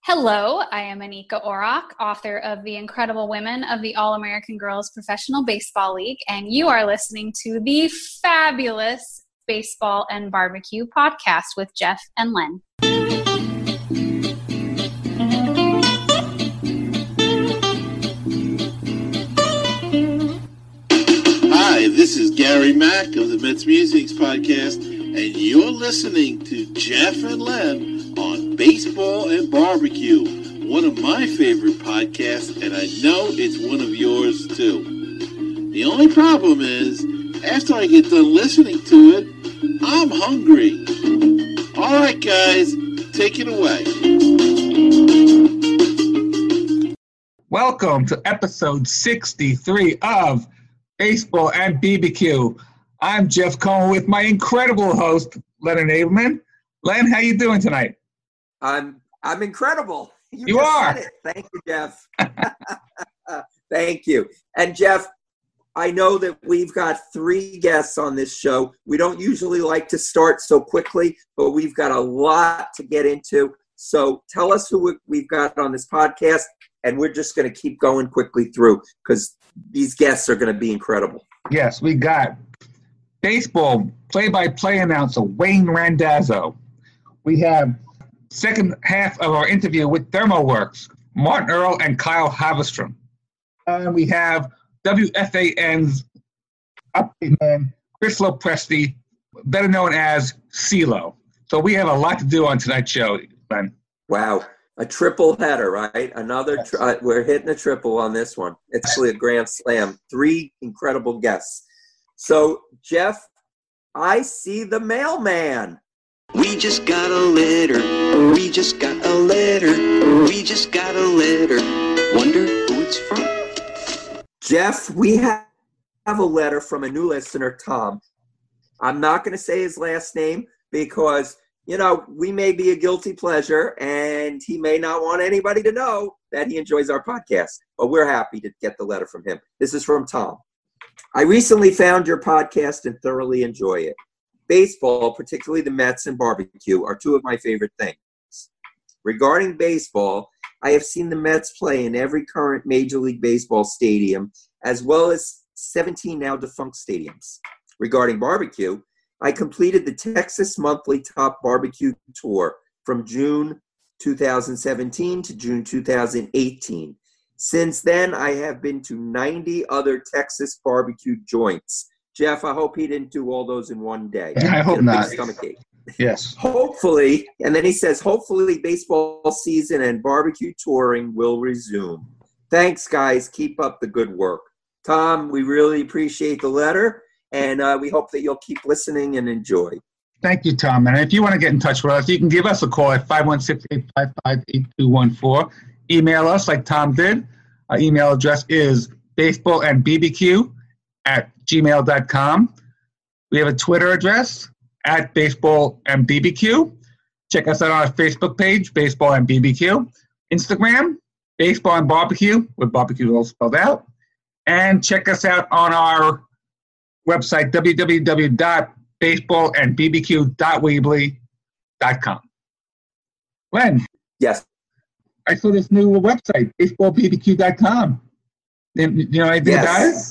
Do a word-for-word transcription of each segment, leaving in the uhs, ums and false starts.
Hello, I am Anika Orrock, author of The Incredible Women of the All-American Girls Professional Baseball League, and you are listening to the fabulous Baseball and Barbecue podcast with Jeff and Len. Hi, this is Gary Mack of the Mets Musics podcast, and you're listening to Jeff and Len on Baseball and Barbecue, one of my favorite podcasts, and I know it's one of yours too. The only problem is, after I get done listening to it, I'm hungry. All right, guys, take it away. Welcome to episode sixty-three of Baseball and B B Q. I'm Jeff Cohen with my incredible host, Len Abelman. Len, how you doing tonight? I'm I'm incredible. You, you just are. Said it. Thank you, Jeff. Thank you. And Jeff, I know that we've got three guests on this show. We don't usually like to start so quickly, but we've got a lot to get into. So tell us who we've got on this podcast, and we're just going to keep going quickly through because these guests are going to be incredible. Yes, we got baseball play-by-play announcer Wayne Randazzo. We have second half of our interview with ThermoWorks, Martin Earl and Kyle Havestrom. And we have W F A N's update man, Chris Lopresti, better known as CeeLo. So we have a lot to do on tonight's show, Ben. Wow. A triple header, right? Another, tri- uh, we're hitting a triple on this one. It's actually a grand slam. Three incredible guests. So, Jeff, I see the mailman. We just got a letter. We just got a letter. We just got a letter. Wonder who it's from? Jeff, we have a letter from a new listener, Tom. I'm not going to say his last name because, you know, we may be a guilty pleasure and he may not want anybody to know that he enjoys our podcast. But we're happy to get the letter from him. This is from Tom. I recently found your podcast and thoroughly enjoy it. Baseball, particularly the Mets and barbecue, are two of my favorite things. Regarding baseball, I have seen the Mets play in every current Major League Baseball stadium, as well as seventeen now defunct stadiums. Regarding barbecue, I completed the Texas Monthly Top Barbecue Tour from June two thousand seventeen to June two thousand eighteen. Since then, I have been to ninety other Texas barbecue joints. Jeff, I hope he didn't do all those in one day. I hope not. Stomachache. Yes. Hopefully, and then he says, hopefully baseball season and barbecue touring will resume. Thanks, guys. Keep up the good work. Tom, we really appreciate the letter, and uh, we hope that you'll keep listening and enjoy. Thank you, Tom. And if you want to get in touch with us, you can give us a call at five one six, eight five five, eight two one four. Email us like Tom did. Our email address is baseballandbbq at gmail dot com. We have a Twitter address at baseballandbbq. Check us out on our Facebook page, Baseball and B B Q. Instagram, Baseball and Barbecue, with barbecue all spelled out. And check us out on our website, w w w dot baseball and b b q dot weebly dot com. Len? Yes. I saw this new website, baseball b b q dot com. You know anything yes. about it?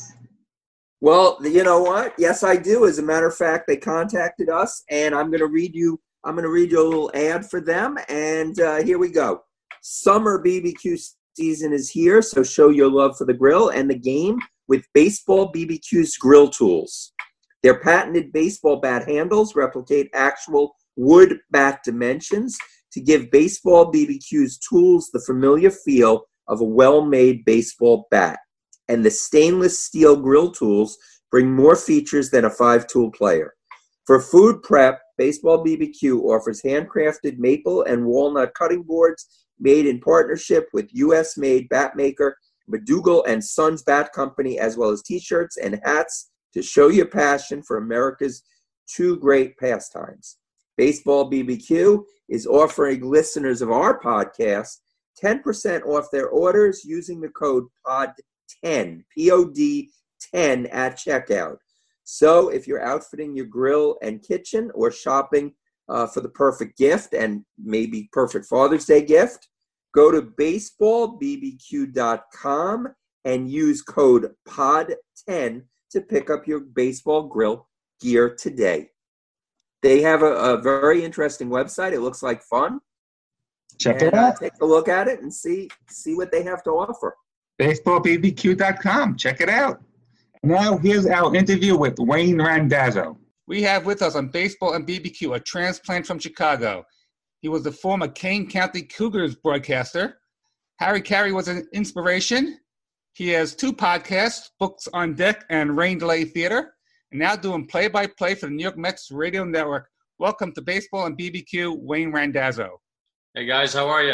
Well, you know what? Yes, I do. As a matter of fact, they contacted us, and I'm going to read you. I'm going to read you a little ad for them, and uh, here we go. Summer B B Q season is here, so show your love for the grill and the game with Baseball B B Q's grill tools. Their patented baseball bat handles replicate actual wood bat dimensions to give Baseball B B Q's tools the familiar feel of a well-made baseball bat. And the stainless steel grill tools bring more features than a five-tool player. For food prep, Baseball B B Q offers handcrafted maple and walnut cutting boards made in partnership with U S-made bat maker McDougall and Sons Bat Company, as well as T-shirts and hats to show your passion for America's two great pastimes. Baseball B B Q is offering listeners of our podcast ten percent off their orders using the code P O D ten, P O D ten at checkout. So if you're outfitting your grill and kitchen or shopping uh, for the perfect gift and maybe perfect Father's Day gift, Go to baseball b b q dot com and use code P O D ten to pick up your baseball grill gear today. They have a, a very interesting website. It looks like fun. Check and, it out. Uh, take a look at it and see see what they have to offer. baseball b b q dot com. Check it out. Now here's our interview with Wayne Randazzo. We have with us on Baseball and B B Q a transplant from Chicago. He was the former Kane County Cougars broadcaster. Harry Caray was an inspiration. He has two podcasts, Books on Deck and Rain Delay Theater, and now doing play-by-play for the New York Mets radio network. Welcome to Baseball and B B Q, Wayne Randazzo. Hey, guys. How are you?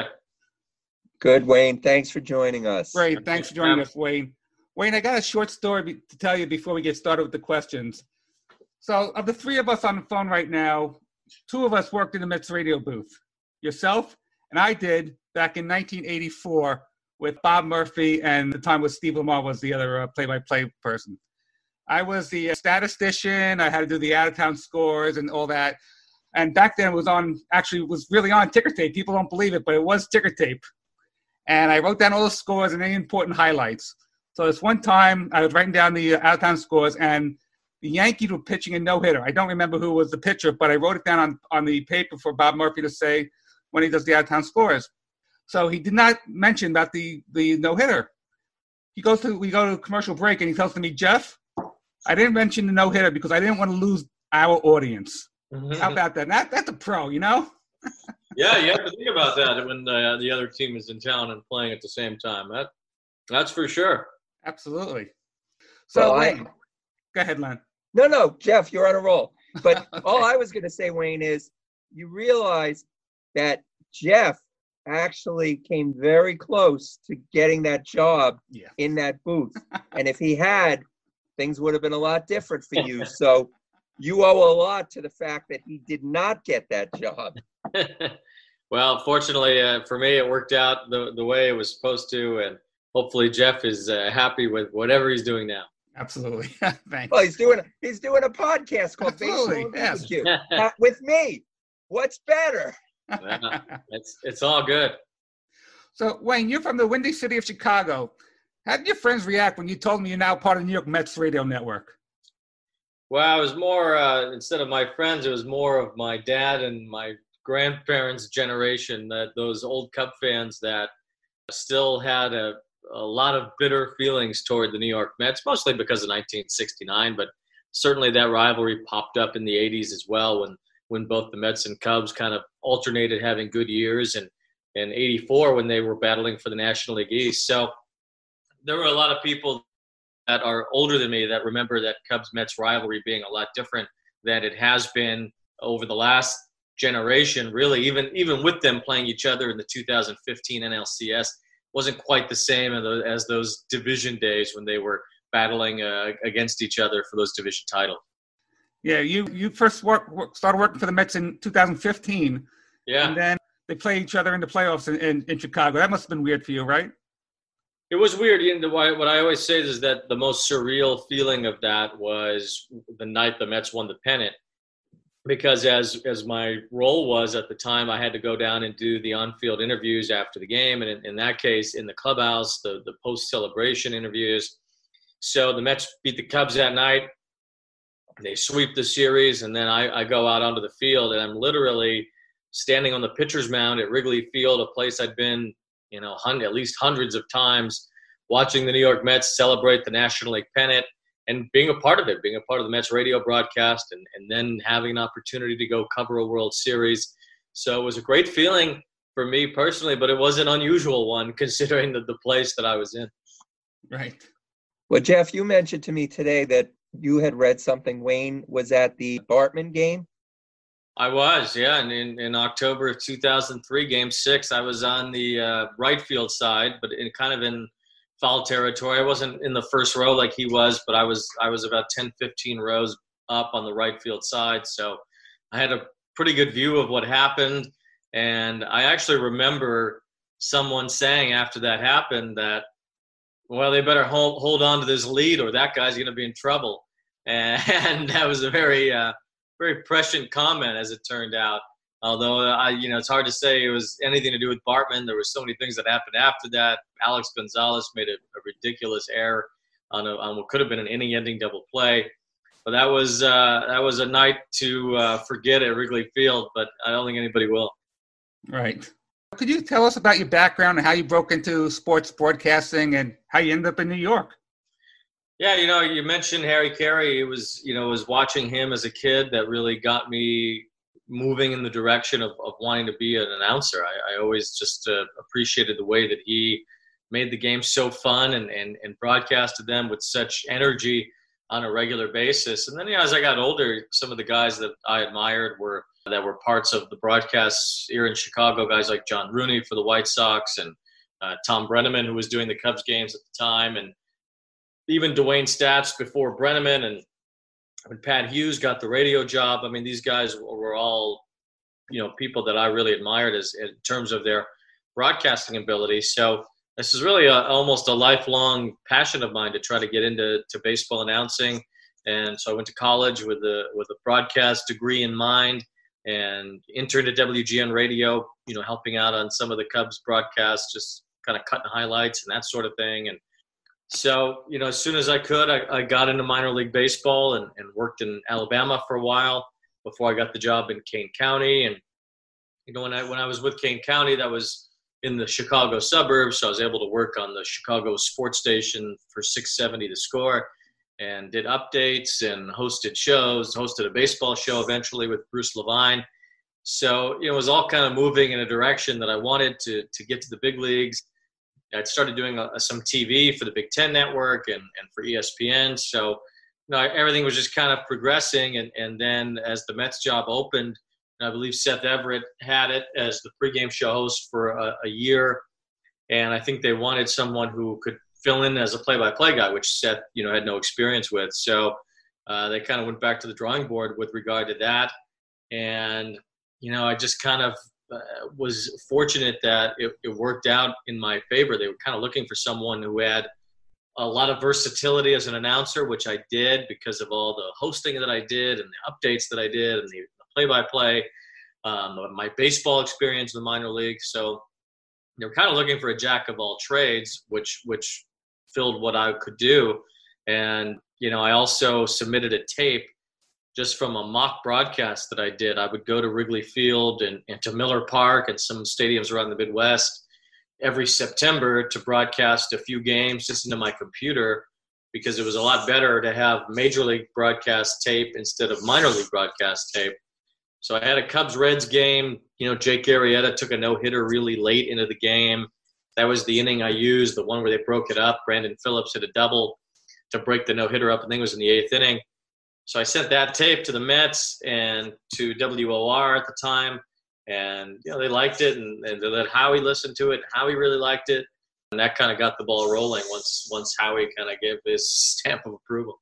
Good, Wayne. Thanks for joining us. Great. Thanks for joining us, Wayne. Wayne, I got a short story to tell you before we get started with the questions. So of the three of us on the phone right now, two of us worked in the Mets radio booth. Yourself and I did back in nineteen eighty-four with Bob Murphy, and the time was Steve Lamar was the other uh, play-by-play person. I was the uh, statistician. I had to do the out-of-town scores and all that. And back then it was on, actually it was really on ticker tape. People don't believe it, but it was ticker tape. And I wrote down all the scores and any important highlights. So this one time I was writing down the uh, out-of-town scores, and the Yankees were pitching a no-hitter. I don't remember who was the pitcher, but I wrote it down on, on the paper for Bob Murphy to say when he does the out-of-town scores. So he did not mention about the, the no-hitter. He goes to we go to a commercial break, and he tells me, Jeff, I didn't mention the no-hitter because I didn't want to lose our audience. Mm-hmm. How about that? that? That's a pro, you know? Yeah, you have to think about that when uh, the other team is in town and playing at the same time. That That's for sure. Absolutely. So, well, Wayne, I, go ahead, Len. No, no, Jeff, you're on a roll. But okay. All I was going to say, Wayne, is you realize that Jeff actually came very close to getting that job yeah. in that booth. And if he had, things would have been a lot different for you. So you owe a lot to the fact that he did not get that job. Well, fortunately uh, for me, it worked out the, the way it was supposed to. And hopefully Jeff is uh, happy with whatever he's doing now. Absolutely. Thanks. Well, he's doing he's doing a podcast called Absolutely. Baseball and B B Q uh, with me. What's better? Yeah, it's it's all good. So, Wayne, you're from the Windy City of Chicago. How did your friends react when you told me you're now part of the New York Mets radio network? Well, it was more uh, instead of my friends, it was more of my dad and my grandparents' generation. That those old Cub fans that still had a. a lot of bitter feelings toward the New York Mets, mostly because of nineteen sixty-nine, but certainly that rivalry popped up in the eighties as well when, when both the Mets and Cubs kind of alternated having good years, and in eighty-four when they were battling for the National League East. So there were a lot of people that are older than me that remember that Cubs-Mets rivalry being a lot different than it has been over the last generation, really, even, even with them playing each other in the two thousand fifteen N L C S. Wasn't quite the same as those division days when they were battling uh, against each other for those division titles. Yeah, you you first work, work, started working for the Mets in two thousand fifteen. Yeah. And then they play each other in the playoffs in, in, in Chicago. That must have been weird for you, right? It was weird. You know, what I always say is that the most surreal feeling of that was the night the Mets won the pennant. Because as as my role was at the time, I had to go down and do the on-field interviews after the game, and in, in that case, in the clubhouse, the, the post-celebration interviews. So the Mets beat the Cubs that night. They sweep the series, and then I, I go out onto the field, and I'm literally standing on the pitcher's mound at Wrigley Field, a place I'd been, you know, hundred, at least hundreds of times, watching the New York Mets celebrate the National League pennant. And being a part of it, being a part of the Mets radio broadcast, and, and then having an opportunity to go cover a World Series. So it was a great feeling for me personally, but it was an unusual one considering the, the place that I was in. Right. Well, Jeff, you mentioned to me today that you had read something. Wayne was at the Bartman game. I was, yeah. And in, in October of two thousand three, game six, I was on the uh, right field side, but in kind of in – foul territory. I wasn't in the first row like he was, but I was I was about ten, fifteen rows up on the right field side. So I had a pretty good view of what happened. And I actually remember someone saying after that happened that, well, they better hold, hold on to this lead or that guy's going to be in trouble. And that was a very, uh, very prescient comment as it turned out. Although, I, you know, it's hard to say it was anything to do with Bartman. There were so many things that happened after that. Alex Gonzalez made a, a ridiculous error on, a, on what could have been an inning-ending double play. But that was uh, that was a night to uh, forget at Wrigley Field, but I don't think anybody will. Right. Could you tell us about your background and how you broke into sports broadcasting and how you ended up in New York? Yeah, you know, you mentioned Harry Carey. It was, you know, it was watching him as a kid that really got me moving in the direction of, of wanting to be an announcer. I, I always just uh, appreciated the way that he made the game so fun and, and, and broadcasted them with such energy on a regular basis. And then, you know, as I got older, some of the guys that I admired were that were parts of the broadcasts here in Chicago, guys like John Rooney for the White Sox and uh, Tom Brenneman, who was doing the Cubs games at the time, and even Dwayne Statz before Brenneman, and when Pat Hughes got the radio job. I mean, these guys were all, you know, people that I really admired as in terms of their broadcasting ability. So this is really a, almost a lifelong passion of mine to try to get into to baseball announcing. And so I went to college with a with a broadcast degree in mind and interned at W G N Radio, you know, helping out on some of the Cubs broadcasts, just kind of cutting highlights and that sort of thing. And so, you know, as soon as I could, I, I got into minor league baseball and, and worked in Alabama for a while before I got the job in Kane County. And, you know, when I when I was with Kane County, that was in the Chicago suburbs, so I was able to work on the Chicago sports station for six seventy The Score and did updates and hosted shows, hosted a baseball show eventually with Bruce Levine. So, you know, it was all kind of moving in a direction that I wanted to to get to the big leagues. I'd started doing a, some T V for the Big Ten Network and, and for E S P N. So, you know, everything was just kind of progressing. And, and then as the Mets job opened, I believe Seth Everett had it as the pregame show host for a, a year. And I think they wanted someone who could fill in as a play-by-play guy, which Seth, you know, had no experience with. So uh, they kind of went back to the drawing board with regard to that. And, you know, I just kind of uh, was fortunate that it, it worked out in my favor. They were kind of looking for someone who had a lot of versatility as an announcer, which I did because of all the hosting that I did and the updates that I did and the play-by-play, um, my baseball experience in the minor league. So they were kind of looking for a jack of all trades, which which filled what I could do. And, you know, I also submitted a tape just from a mock broadcast that I did. I would go to Wrigley Field and, and to Miller Park and some stadiums around the Midwest every September to broadcast a few games just into my computer, because it was a lot better to have major league broadcast tape instead of minor league broadcast tape. So I had a Cubs-Reds game. You know, Jake Arrieta took a no-hitter really late into the game. That was the inning I used, the one where they broke it up. Brandon Phillips hit a double to break the no-hitter up. I think it was in the eighth inning. So I sent that tape to the Mets and to W O R at the time. And, you know, they liked it, and, and they let Howie listen to it. Howie really liked it. And that kind of got the ball rolling once once Howie kind of gave his stamp of approval.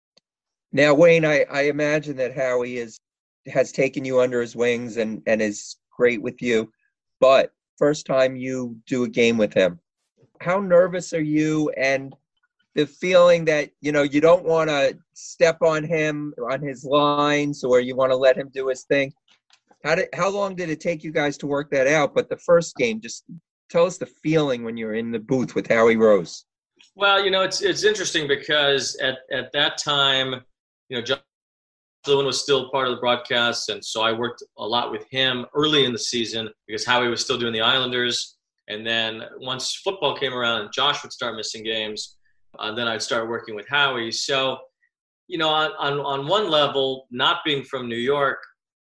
Now, Wayne, I, I imagine that Howie is has taken you under his wings and, and is great with you. But first time you do a game with him, how nervous are you? And the feeling that, you know, you don't want to step on him, on his lines, or you want to let him do his thing. How did how long did it take you guys to work that out? But the first game, just tell us the feeling when you're in the booth with Howie Rose. Well, you know, it's it's interesting because at, at that time, you know, John Lewin was still part of the broadcast, and so I worked a lot with him early in the season because Howie was still doing the Islanders. And then once football came around and Josh would start missing games, uh, then I'd start working with Howie. So, you know, on, on, on one level, not being from New York,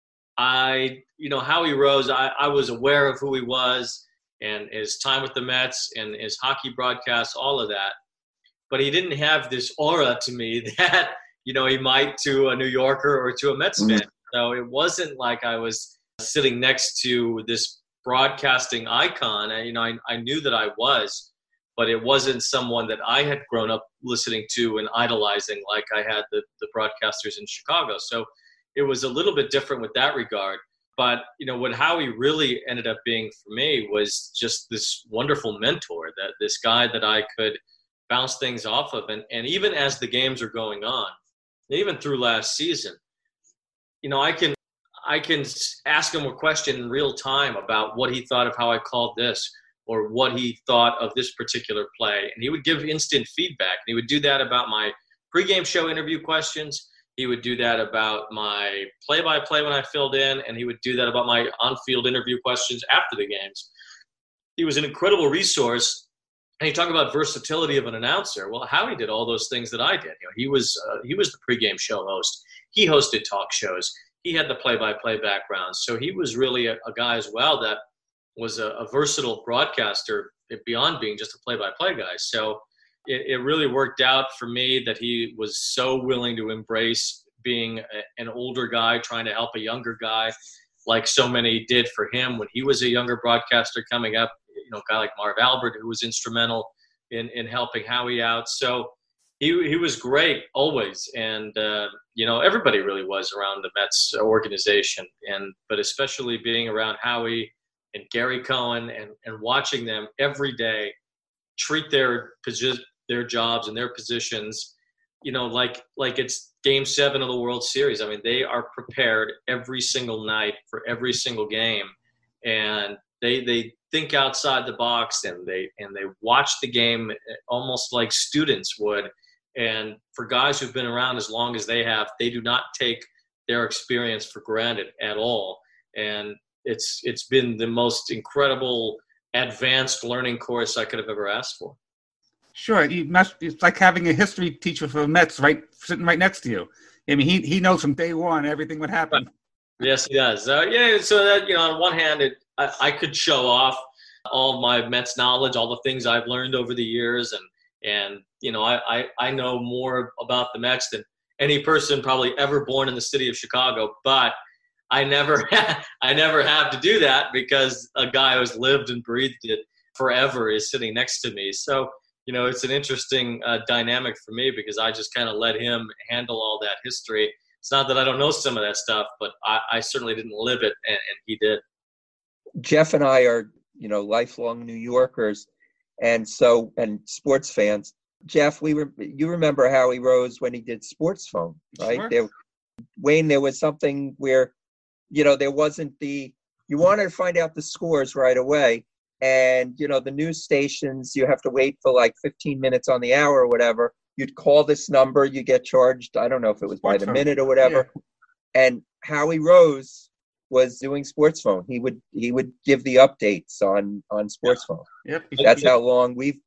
I, you know, Howie Rose, I, I was aware of who he was and his time with the Mets and his hockey broadcasts, all of that. But he didn't have this aura to me that, you know, he might to a New Yorker or to a Mets fan. So it wasn't like I was sitting next to this broadcasting icon. And, you know, I, I knew that I was, but it wasn't someone that I had grown up listening to and idolizing like I had the, the broadcasters in Chicago. So it was a little bit different with that regard. But, you know, what Howie really ended up being for me was just this wonderful mentor, that this guy that I could bounce things off of. And, and even as the games are going on, even through last season, you know, I can I can ask him a question in real time about what he thought of how I called this, or what he thought of this particular play. And he would give instant feedback. And he would do that about my pregame show interview questions. He would do that about my play-by-play when I filled in, and he would do that about my on-field interview questions after the games. He was an incredible resource. And you talk about versatility of an announcer. Well, Howie did all those things that I did. You know, he was uh, he was the pregame show host. He hosted talk shows. He had the play-by-play background. So he was really a, a guy as well that was a, a versatile broadcaster beyond being just a play-by-play guy. So it, it really worked out for me that he was so willing to embrace being a, an older guy trying to help a younger guy, like so many did for him when he was a younger broadcaster coming up. You know, a guy like Marv Albert, who was instrumental in, in helping Howie out. So he he was great always. And, uh, you know, everybody really was around the Mets organization. And but especially being around Howie and Gary Cohen and, and watching them every day treat their posi- their jobs and their positions, you know, like like it's game seven of the World Series. I mean, they are prepared every single night for every single game. And they they think outside the box, and they and they watch the game almost like students would. And for guys who've been around as long as they have, they do not take their experience for granted at all. And it's it's been the most incredible advanced learning course I could have ever asked for. Sure, you must, it's like having a history teacher for the Mets right sitting right next to you. I mean, he he knows from day one everything would happen. Yes, he does. Uh, yeah, so that, you know, on one hand, it, I, I could show off all my Mets knowledge, all the things I've learned over the years, and and you know, I, I I know more about the Mets than any person probably ever born in the city of Chicago. But I never I never have to do that because a guy who's lived and breathed it forever is sitting next to me. So, you know, it's an interesting uh, dynamic for me because I just kind of let him handle all that history. It's not that I don't know some of that stuff, but I, I certainly didn't live it, and, and he did. Jeff and I are, you know, lifelong New Yorkers, and so and sports fans. Jeff, we were you remember Howie Rose when he did Sports Phone, right? Sure. There, Wayne, there was something where, you know, there wasn't the you wanted to find out the scores right away, and you know the news stations, you have to wait for like fifteen minutes on the hour or whatever. You'd call this number, you get charged, I don't know if it was by the minute or whatever. Yeah. And Howie Rose was doing Sports Phone. He would he would give the updates on, on Sports Phone. Yep. That's how long we've,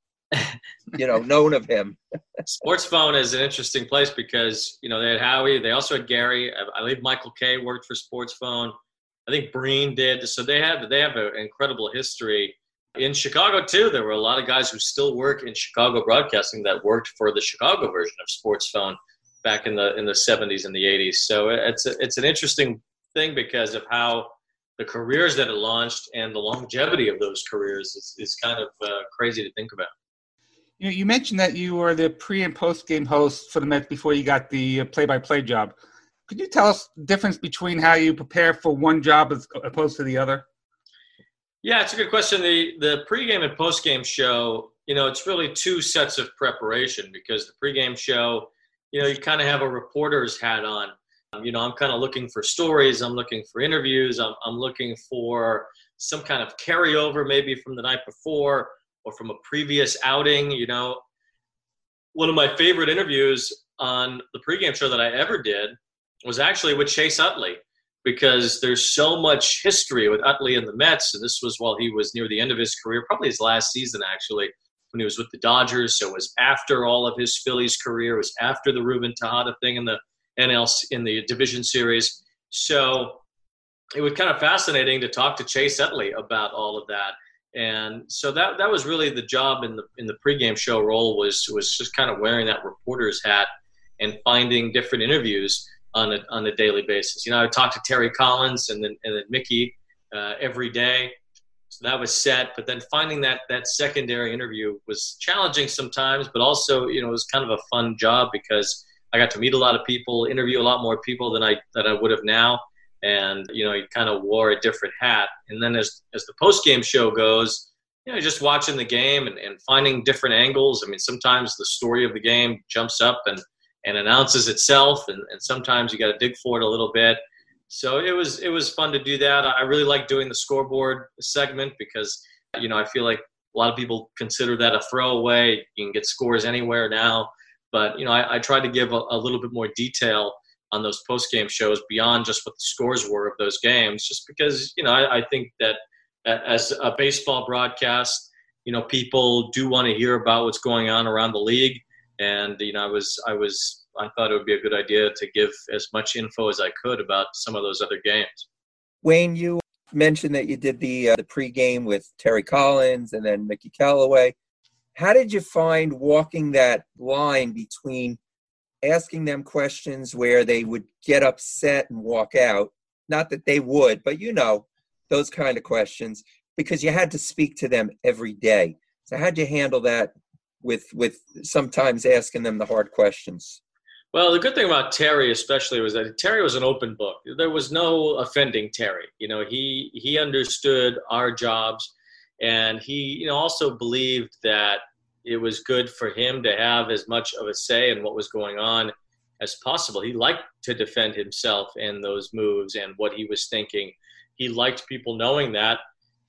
you know, known of him. Sports Phone is an interesting place because, you know, they had Howie. They also had Gary. I believe Michael Kay worked for Sports Phone. I think Breen did. So they have they have an incredible history. In Chicago, too, there were a lot of guys who still work in Chicago broadcasting that worked for the Chicago version of Sports Phone back in the in the seventies and the eighties. So it's a, it's an interesting thing because of how the careers that it launched and the longevity of those careers is, is kind of uh, crazy to think about. You, you mentioned that you were the pre- and post-game host for the Mets before you got the play-by-play job. Could you tell us the difference between how you prepare for one job as opposed to the other? Yeah, it's a good question. The the pregame and postgame show, you know, it's really two sets of preparation because the pregame show, you know, you kind of have a reporter's hat on. Um, you know, I'm kind of looking for stories. I'm looking for interviews. I'm I'm looking for some kind of carryover maybe from the night before or from a previous outing. You know, one of my favorite interviews on the pregame show that I ever did was actually with Chase Utley, because there's so much history with Utley and the Mets. And this was while he was near the end of his career, probably his last season, actually, when he was with the Dodgers. So it was after all of his Phillies career. It was after the Ruben Tejada thing in the N L in the division series. So it was kind of fascinating to talk to Chase Utley about all of that. And so that that was really the job in the in the pregame show role was was just kind of wearing that reporter's hat and finding different interviews on a on a daily basis. You know, I talked to Terry Collins and then and then Mickey uh, every day. So that was set. But then finding that that secondary interview was challenging sometimes, but also, you know, it was kind of a fun job because I got to meet a lot of people, interview a lot more people than I than I would have now. And, you know, you kind of wore a different hat. And then as as the post-game show goes, you know, just watching the game and, and finding different angles. I mean, sometimes the story of the game jumps up and and announces itself, and, and sometimes you got to dig for it a little bit. So it was it was fun to do that. I really like doing the scoreboard segment because, you know, I feel like a lot of people consider that a throwaway. You can get scores anywhere now. But, you know, I, I tried to give a, a little bit more detail on those post-game shows beyond just what the scores were of those games, just because, you know, I, I think that as a baseball broadcast, you know, people do want to hear about what's going on around the league. And, you know, I was, I was, I thought it would be a good idea to give as much info as I could about some of those other games. Wayne, you mentioned that you did the uh, the pregame with Terry Collins and then Mickey Callaway. How did you find walking that line between asking them questions where they would get upset and walk out? Not that they would, but you know, those kind of questions, because you had to speak to them every day. So how'd you handle that with with sometimes asking them the hard questions? Well, the good thing about Terry especially was that Terry was an open book. There was no offending Terry. You know, he he understood our jobs, and he, you know, also believed that it was good for him to have as much of a say in what was going on as possible. He liked to defend himself in those moves and what he was thinking. He liked people knowing that,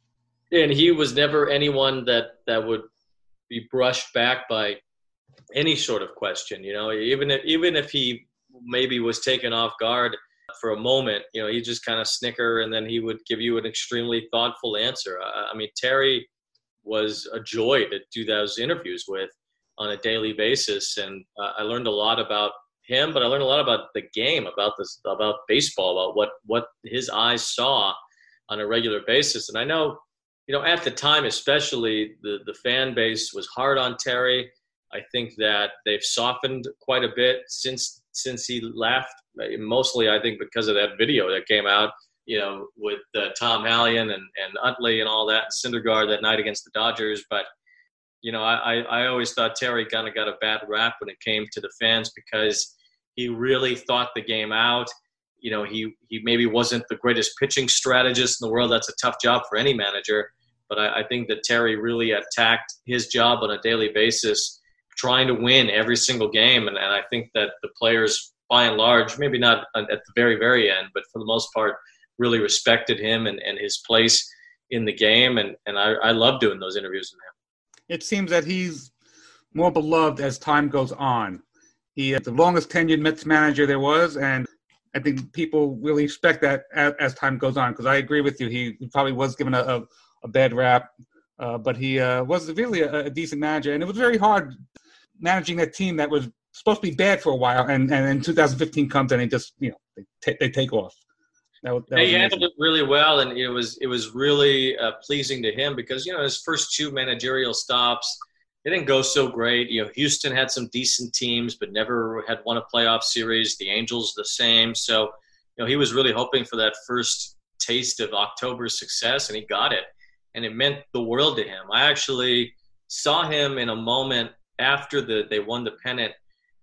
and he was never anyone that, that would be brushed back by any sort of question. You know, even if even if he maybe was taken off guard for a moment, you know, he'd just kind of snicker, and then he would give you an extremely thoughtful answer. I, I mean, Terry was a joy to do those interviews with on a daily basis, and uh, I learned a lot about him, but I learned a lot about the game, about this, about baseball, about what what his eyes saw on a regular basis. And I know, you know, at the time especially, the the fan base was hard on Terry. I think that they've softened quite a bit since since he left, mostly I think because of that video that came out, you know, with uh, Tom Hallion and, and Utley and all that, and Syndergaard that night against the Dodgers. But, you know, I, I always thought Terry kind of got a bad rap when it came to the fans because he really thought the game out. You know, he, he maybe wasn't the greatest pitching strategist in the world. That's a tough job for any manager. But I, I think that Terry really attacked his job on a daily basis, trying to win every single game. And, and I think that the players, by and large, maybe not at the very, very end, but for the most part, really respected him and, and his place in the game. And, and I, I love doing those interviews with him. It seems that he's more beloved as time goes on. He is the longest tenured Mets manager there was, and I think people really expect that as, as time goes on, because I agree with you. He probably was given a, a, a bad rap, uh, but he uh, was really a, a decent manager, and it was very hard managing that team that was supposed to be bad for a while, and, and in two thousand fifteen comes and they just, you know, they, t- they take off. That was, that he was handled it really well, and it was it was really uh, pleasing to him because, you know, his first two managerial stops, it didn't go so great. You know, Houston had some decent teams, but never had won a playoff series. The Angels the same. So, you know, he was really hoping for that first taste of October's success, and he got it, and it meant the world to him. I actually saw him in a moment after the they won the pennant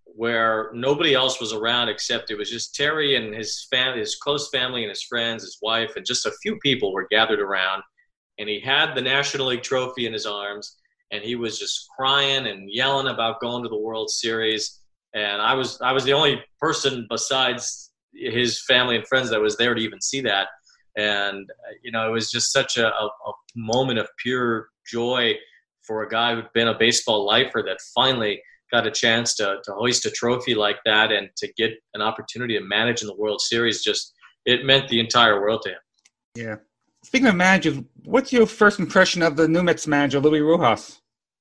where nobody else was around except it was just Terry and his family, his close family and his friends, his wife, and just a few people were gathered around. And he had the National League trophy in his arms, and he was just crying and yelling about going to the World Series. And I was I was the only person besides his family and friends that was there to even see that. And, you know, it was just such a, a, a moment of pure joy for a guy who'd been a baseball lifer that finally got a chance to, to hoist a trophy like that and to get an opportunity to manage in the World Series. Just, it meant the entire world to him. Yeah. Speaking of managers, what's your first impression of the new Mets manager, Luis Rojas?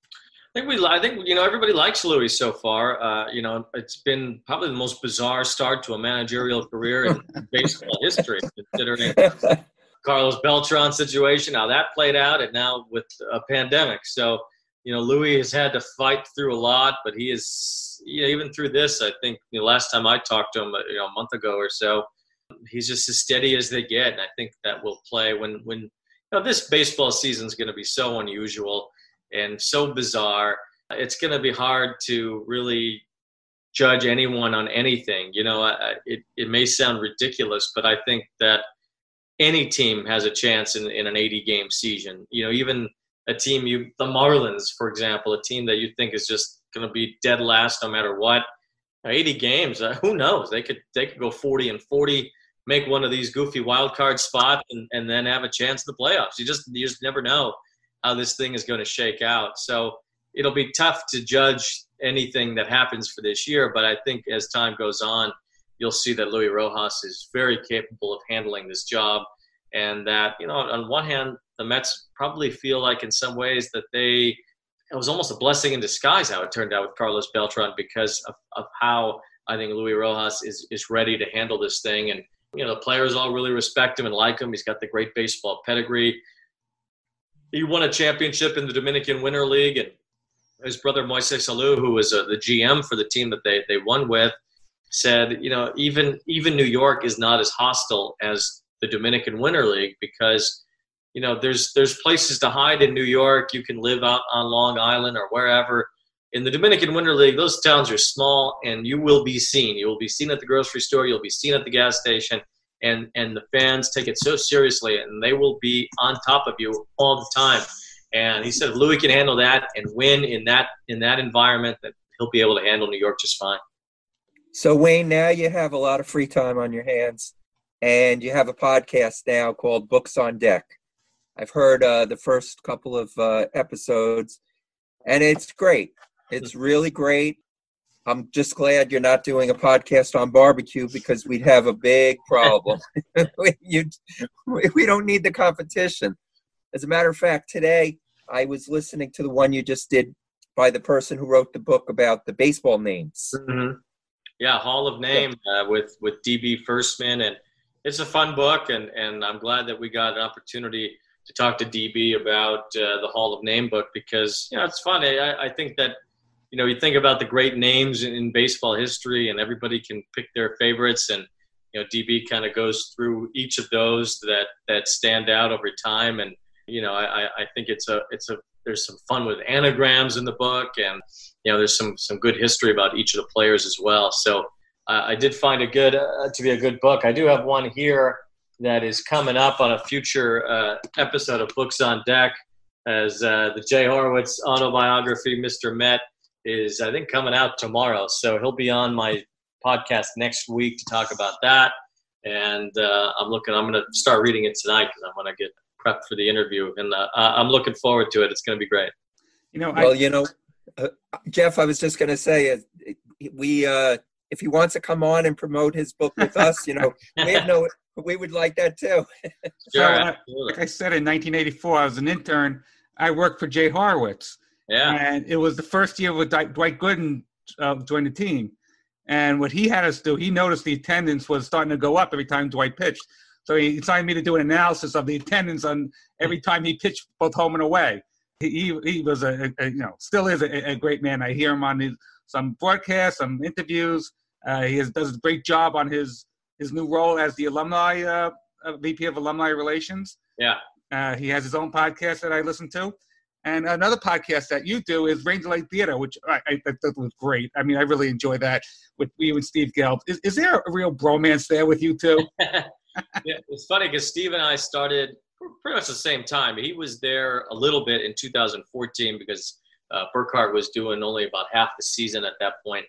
I think we, I think, you know, everybody likes Luis so far. Uh, you know, it's been probably the most bizarre start to a managerial career in baseball history, considering Carlos Beltran situation, how that played out, and now with a pandemic. So, you know, Luis has had to fight through a lot, but he is, you know, even through this, I think the last time I talked to him, you know, a month ago or so, he's just as steady as they get. And I think that will play when, when, you know, this baseball season is going to be so unusual and so bizarre. It's going to be hard to really judge anyone on anything. You know, I, it, it may sound ridiculous, but I think that any team has a chance in, in an eighty-game season. You know, even a team, you the Marlins, for example, a team that you think is just going to be dead last no matter what. eighty games, uh, who knows? They could they could go forty and forty. make one of these goofy wild card spots and, and then have a chance in the playoffs. You just you just never know how this thing is going to shake out. So it'll be tough to judge anything that happens for this year, but I think as time goes on, you'll see that Luis Rojas is very capable of handling this job, and that, you know, on one hand, the Mets probably feel like in some ways that they – it was almost a blessing in disguise how it turned out with Carlos Beltran because of, of how I think Luis Rojas is is ready to handle this thing. And, you know, the players all really respect him and like him. He's got the great baseball pedigree. He won a championship in the Dominican Winter League, and his brother Moises Alou, who was uh, the G M for the team that they, they won with, said, you know, even even New York is not as hostile as the Dominican Winter League because, you know, there's there's places to hide in New York. You can live out on Long Island or wherever. In the Dominican Winter League, those towns are small, and you will be seen. You will be seen at the grocery store. You'll be seen at the gas station, and and the fans take it so seriously, and they will be on top of you all the time. And he said if Louis can handle that and win in that in that environment, that he'll be able to handle New York just fine. So, Wayne, now you have a lot of free time on your hands, and you have a podcast now called Books on Deck. I've heard uh, the first couple of uh, episodes, and it's great. It's really great. I'm just glad you're not doing a podcast on barbecue because we'd have a big problem. we, we don't need the competition. As a matter of fact, today I was listening to the one you just did by the person who wrote the book about the baseball names. Mm-hmm. Yeah, Hall of Name uh, with with D B Firstman, and it's a fun book, and, and I'm glad that we got an opportunity to talk to D B about uh, the Hall of Name book because, you know, it's fun. I, I think that, you know, you think about the great names in, in baseball history, and everybody can pick their favorites, and, you know, D B kind of goes through each of those that, that stand out over time, and, you know, I, I think it's a it's a there's some fun with anagrams in the book, and, you know, there's some some good history about each of the players as well. So uh, I did find it good uh, to be a good book. I do have one here that is coming up on a future uh, episode of Books on Deck, as uh, the Jay Horwitz autobiography, Mister Met, is I think coming out tomorrow. So he'll be on my podcast next week to talk about that. And uh, I'm looking. I'm going to start reading it tonight because I want to get prepped for the interview, and uh, I'm looking forward to it. It's going to be great. You know, well, I, you know, uh, Jeff, I was just going to say, uh, we uh, if he wants to come on and promote his book with us, you know, we have no, we would like that too. so, uh, like I said, in nineteen eighty-four, I was an intern. I worked for Jay Horwitz. Yeah, and it was the first year with Dwight Gooden uh, joined the team. And what he had us do, he noticed the attendance was starting to go up every time Dwight pitched. So he assigned me to do an analysis of the attendance on every time he pitched both home and away. He he, he was a, a you know still is a, a great man. I hear him on his, some broadcasts, some interviews. Uh, he has, does a great job on his his new role as the alumni uh, uh, V P of Alumni Relations. Yeah, uh, he has his own podcast that I listen to. And another podcast that you do is Ranger Lake Theater, which I, I thought was great. I mean, I really enjoy that with you and Steve Gelb. Is, is there a real bromance there with you two? Yeah, it's funny because Steve and I started pretty much the same time. He was there a little bit in two thousand fourteen because uh, Burkhardt was doing only about half the season at that point.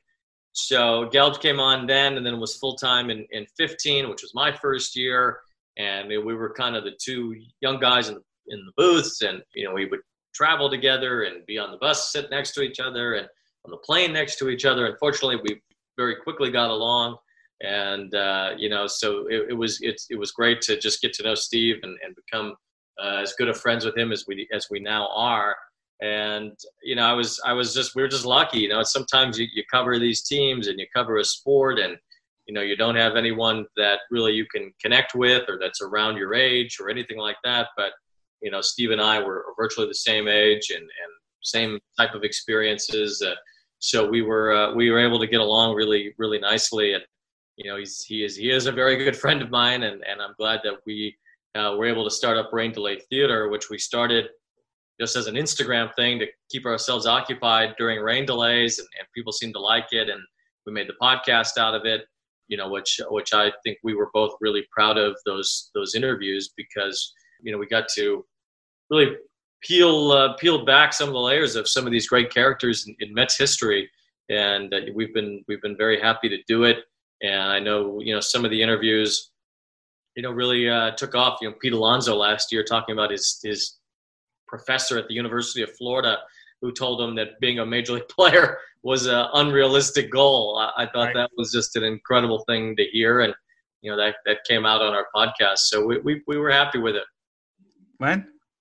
So Gelb came on then, and then was full-time in, in fifteen, which was my first year. And we were kind of the two young guys in, in the booths, and, you know, we would travel together and be on the bus, sit next to each other, and on the plane next to each other. Unfortunately, we very quickly got along, and uh, you know, so it, it was it's it was great to just get to know Steve and, and become uh, as good of friends with him as we as we now are. And you know, I was I was just we were just lucky. You know, sometimes you, you cover these teams and you cover a sport, and you know, you don't have anyone that really you can connect with or that's around your age or anything like that, but you know, Steve and I were virtually the same age and, and same type of experiences. Uh, so we were uh, we were able to get along really, really nicely. And, you know, he's, he is he is a very good friend of mine. And, and I'm glad that we uh, were able to start up Rain Delay Theater, which we started just as an Instagram thing to keep ourselves occupied during rain delays. And, and people seemed to like it. And we made the podcast out of it, you know, which which I think we were both really proud of those those interviews because, you know, we got to really peel uh, peel back some of the layers of some of these great characters in, in Mets history, and uh, we've been we've been very happy to do it. And I know, you know, some of the interviews you know, really uh, took off. You know, Pete Alonso last year talking about his his professor at the University of Florida who told him that being a major league player was an unrealistic goal. I, I thought right. that was just an incredible thing to hear, and you know that that came out on our podcast, so we we, we were happy with it. When?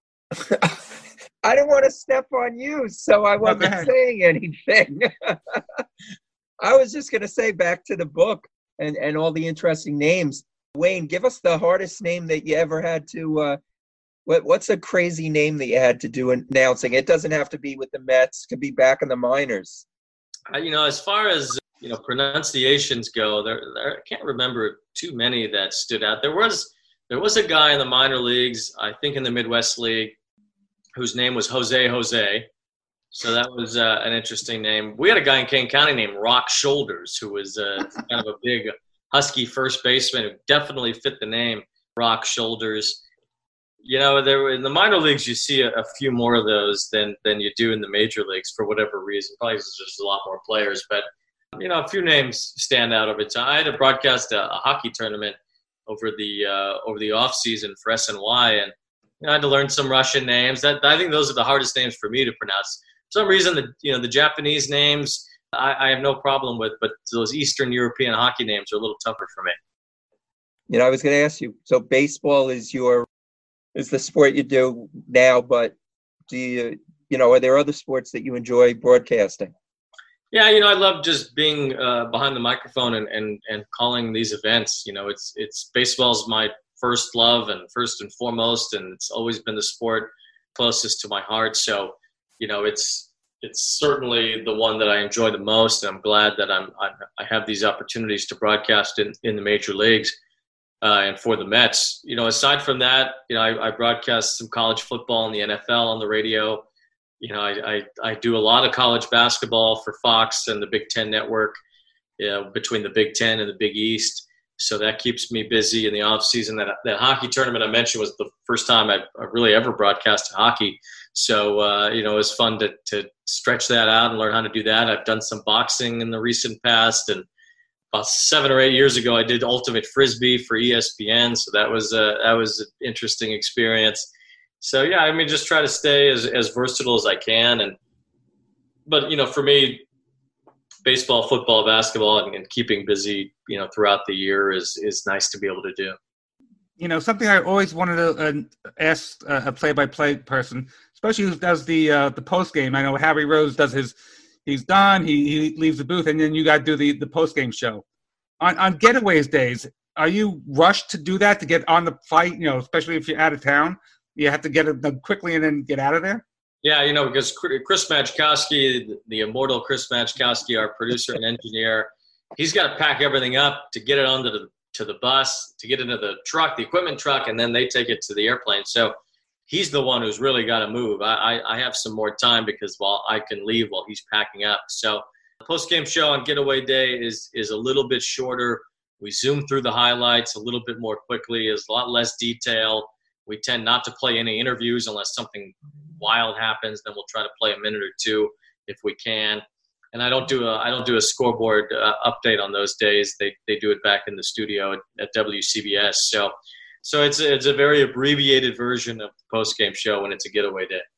I didn't want to step on you, so I wasn't oh, saying anything. I was just going to say back to the book and, and all the interesting names. Wayne, give us the hardest name that you ever had to uh, – what, what's a crazy name that you had to do announcing? It doesn't have to be with the Mets. It could be back in the minors. Uh, you know, as far as, you know, pronunciations go, there, there I can't remember too many that stood out. There was there was a guy in the minor leagues, I think in the Midwest League, whose name was Jose Jose. So that was uh, an interesting name. We had a guy in Kane County named Rock Shoulders, who was uh, kind of a big husky first baseman who definitely fit the name Rock Shoulders. You know, there were, in the minor leagues, you see a, a few more of those than than you do in the major leagues for whatever reason. Probably because there's a lot more players, but you know, a few names stand out over time. I had to broadcast a, a hockey tournament over the uh, over the off season for S N Y, and you know, I had to learn some Russian names. That I think those are the hardest names for me to pronounce. For some reason, the you know the Japanese names I, I have no problem with, but those Eastern European hockey names are a little tougher for me. You know, I was going to ask you. So baseball is your is the sport you do now, but do you you know are there other sports that you enjoy broadcasting? Yeah, you know, I love just being uh, behind the microphone and, and, and calling these events. You know, it's it's baseball's my first love and first and foremost, and it's always been the sport closest to my heart. So, you know, it's it's certainly the one that I enjoy the most, and I'm glad that I'm I, I have these opportunities to broadcast in, in the major leagues uh, and for the Mets. You know, aside from that, you know, I, I broadcast some college football and the N F L on the radio. You know, I, I, I do a lot of college basketball for Fox and the Big Ten Network, you know, between the Big Ten and the Big East. So that keeps me busy in the off season. That that hockey tournament I mentioned was the first time I, I really ever broadcasted hockey. So, uh, you know, it was fun to, to stretch that out and learn how to do that. I've done some boxing in the recent past. And about seven or eight years ago, I did Ultimate Frisbee for E S P N. So that was, a, that was an interesting experience. So, yeah, I mean, just try to stay as, as versatile as I can. And, but, you know, for me, baseball, football, basketball, and, and keeping busy, you know, throughout the year is, is nice to be able to do. You know, something I always wanted to uh, ask uh, a play-by-play person, especially who does the uh, the post-game. I know Harry Rose does his, he's done, he, he leaves the booth, and then you got to do the, the post-game show. On, on Getaways days, are you rushed to do that, to get on the flight, you know, especially if you're out of town? You have to get it done quickly and then get out of there? Yeah, you know, because Chris Majkowski, the immortal Chris Majkowski, our producer and engineer, he's got to pack everything up to get it onto the to the bus, to get into the truck, the equipment truck, and then they take it to the airplane. So he's the one who's really got to move. I, I, I have some more time because while I can leave while he's packing up. So the post-game show on Getaway Day is is a little bit shorter. We zoom through the highlights a little bit more quickly. There's a lot less detail. We tend not to play any interviews unless something wild happens. Then we'll try to play a minute or two if we can. And I don't do a I don't do a scoreboard uh, update on those days. They they do it back in the studio at, at W C B S. So so it's a, it's a very abbreviated version of the post game show when it's a getaway day.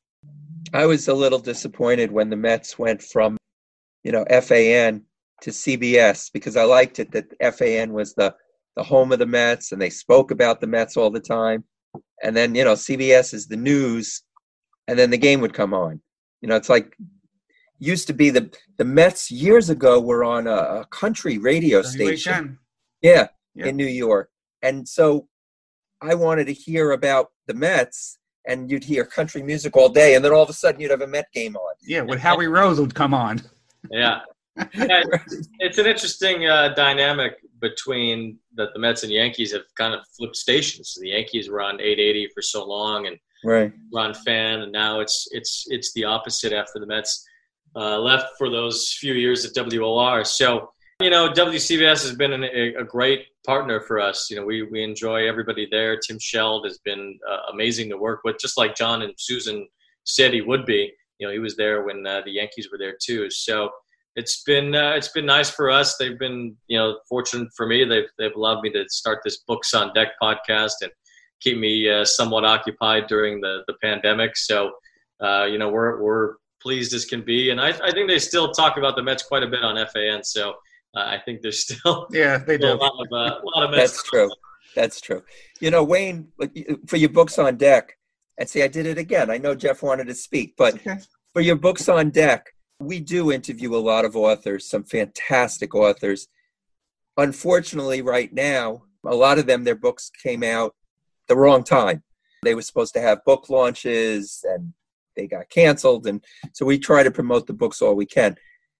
I was a little disappointed when the Mets went from, you know, F A N to C B S, because I liked it that F A N was the the home of the Mets and they spoke about the Mets all the time. And then, you know, C B S is the news, and then the game would come on. You know, it's like used to be the the Mets years ago were on a, a country radio station. Yeah, yeah, in New York. And so I wanted to hear about the Mets, and you'd hear country music all day, and then all of a sudden you'd have a Met game on. Yeah, with Howie Rose would come on. Yeah. Yeah, it's an interesting uh, dynamic between that the Mets and Yankees have kind of flipped stations. So the Yankees were on eight eighty for so long, and right. Ron Fan, and now it's it's it's the opposite after the Mets uh, left for those few years at W O R. So, you know, W C B S has been an, a, a great partner for us. You know, we we enjoy everybody there. Tim Sheld has been uh, amazing to work with, just like John and Susan said he would be. You know, he was there when uh, the Yankees were there too. So it's been uh, it's been nice for us. They've been, you know, fortunate for me. They've they've allowed me to start this Books on Deck podcast and keep me uh, somewhat occupied during the the pandemic. So, uh, you know, we're we're pleased as can be, and I I think they still talk about the Mets quite a bit on F A N. So uh, I think there's still yeah they still do a lot of uh, a lot of Mets. That's true. That's true. You know, Wayne, for your Books on Deck, and see, I did it again. I know Jeff wanted to speak, but okay. For your Books on Deck, we do interview a lot of authors, some fantastic authors. Unfortunately, right now, a lot of them, their books came out the wrong time. They were supposed to have book launches and they got canceled. And so we try to promote the books all we can.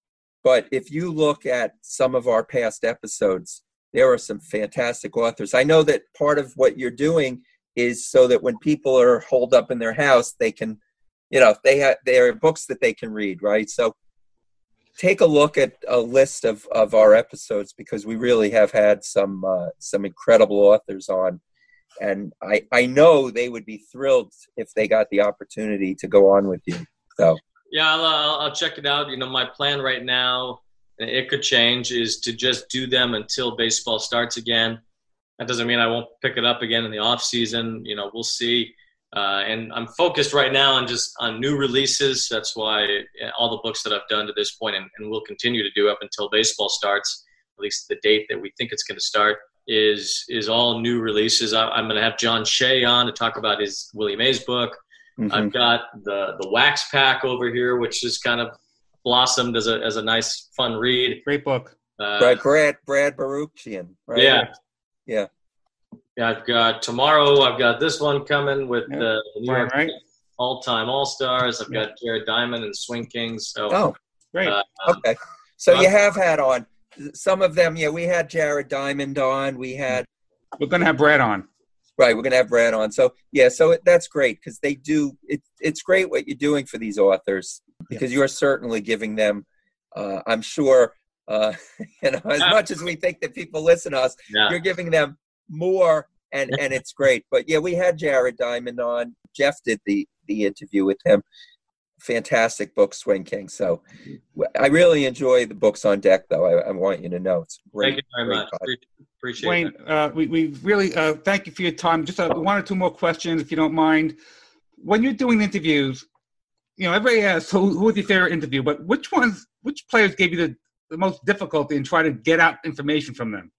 But if you look at some of our past episodes, there are some fantastic authors. I know that part of what you're doing is so that when people are holed up in their house, they can, you know, they have there are books that they can read, right? So take a look at a list of, of our episodes, because we really have had some uh, some incredible authors on. And I, I know they would be thrilled if they got the opportunity to go on with you. So yeah, I'll, I'll, I'll check it out. You know, my plan right now, and it could change, is to just do them until baseball starts again. That doesn't mean I won't pick it up again in the off season. You know, we'll see. Uh, and I'm focused right now on just on new releases. That's why all the books that I've done to this point, and, and will continue to do up until baseball starts, at least the date that we think it's going to start, is is all new releases. I, I'm going to have John Shea on to talk about his Willie Mays book. Mm-hmm. I've got the the Wax Pack over here, which has kind of blossomed as a as a nice, fun read. Great book. Uh, Brad Brad, Brad Baruchian, right? Yeah. Yeah. Yeah, I've got tomorrow. I've got this one coming with yeah. the New right, York right. All-Time All-Stars. I've yeah. got Jared Diamond and Swing Kings. So, oh, great. Uh, okay. So uh, you have had on some of them. Yeah, we had Jared Diamond on. We had. We're going to have Brad on. Right, we're going to have Brad on. So yeah, so it, that's great, because they do. It, it's great what you're doing for these authors, because yeah. you're certainly giving them. Uh, I'm sure. Uh, you know, as yeah. much as we think that people listen to us, yeah. you're giving them more, and, and it's great. But yeah, we had Jared Diamond on. Jeff did the, the interview with him. Fantastic book, Swing King. So I really enjoy the Books on Deck, though. I, I want you to know it's great. Thank you very much. Podcast. Appreciate Wayne, it. Uh, we, we really uh, thank you for your time. Just uh, one or two more questions, if you don't mind. When you're doing interviews, you know, everybody asks, who, who was your favorite interview? But which ones, which players gave you the, the most difficulty in trying to get out information from them?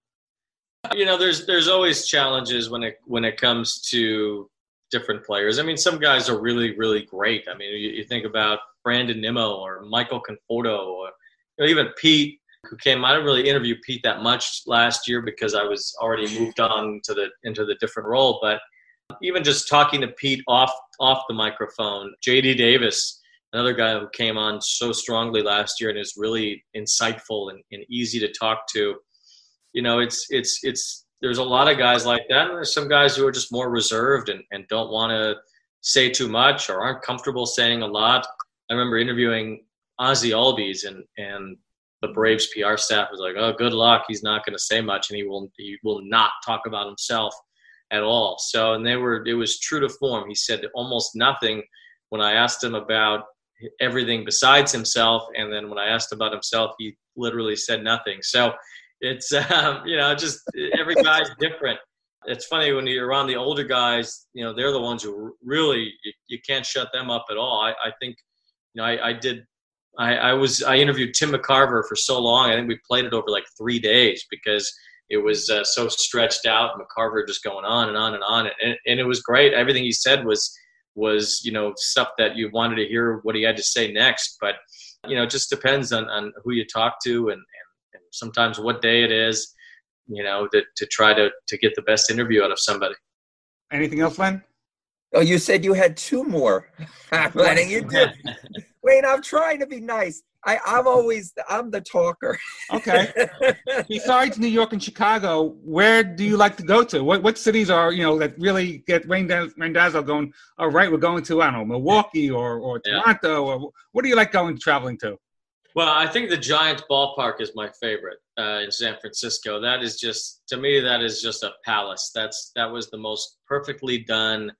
You know, there's there's always challenges when it when it comes to different players. I mean, some guys are really, really great. I mean, you, you think about Brandon Nimmo or Michael Conforto, or you know, even Pete, who came. I didn't really interview Pete that much last year because I was already moved on to the into the different role. But even just talking to Pete off off the microphone, J D Davis, another guy who came on so strongly last year and is really insightful and, and easy to talk to. You know, it's it's it's there's a lot of guys like that, and there's some guys who are just more reserved and, and don't want to say too much or aren't comfortable saying a lot. I remember interviewing Ozzie Albies, and and the Braves P R staff was like, "Oh, good luck. He's not going to say much, and he will he will not talk about himself at all." So, and they were it was true to form. He said almost nothing when I asked him about everything besides himself, and then when I asked about himself, he literally said nothing. So. It's, um, you know, just every guy's different. It's funny when you're around the older guys, you know, they're the ones who really, you, you can't shut them up at all. I, I think, you know, I, I did, I, I was, I interviewed Tim McCarver for so long. I think we played it over like three days because it was uh, so stretched out. McCarver just going on and on and on. And, and it was great. Everything he said was, was, you know, stuff that you wanted to hear what he had to say next. But, you know, it just depends on, on who you talk to and, and sometimes what day it is, you know, to, to try to, to get the best interview out of somebody. Anything else, Len? Oh, you said you had two more. I'm letting you do. Wait, I'm trying to be nice. I, I'm always, I'm the talker. Okay. Besides New York and Chicago, where do you like to go to? What what cities are, you know, that really get Randazzo going, all right, we're going to, I don't know, Milwaukee or, or Toronto, yeah. or what do you like going, traveling to? Well, I think the Giants ballpark is my favorite uh, in San Francisco. That is just, to me, that is just a palace. That's that was the most perfectly done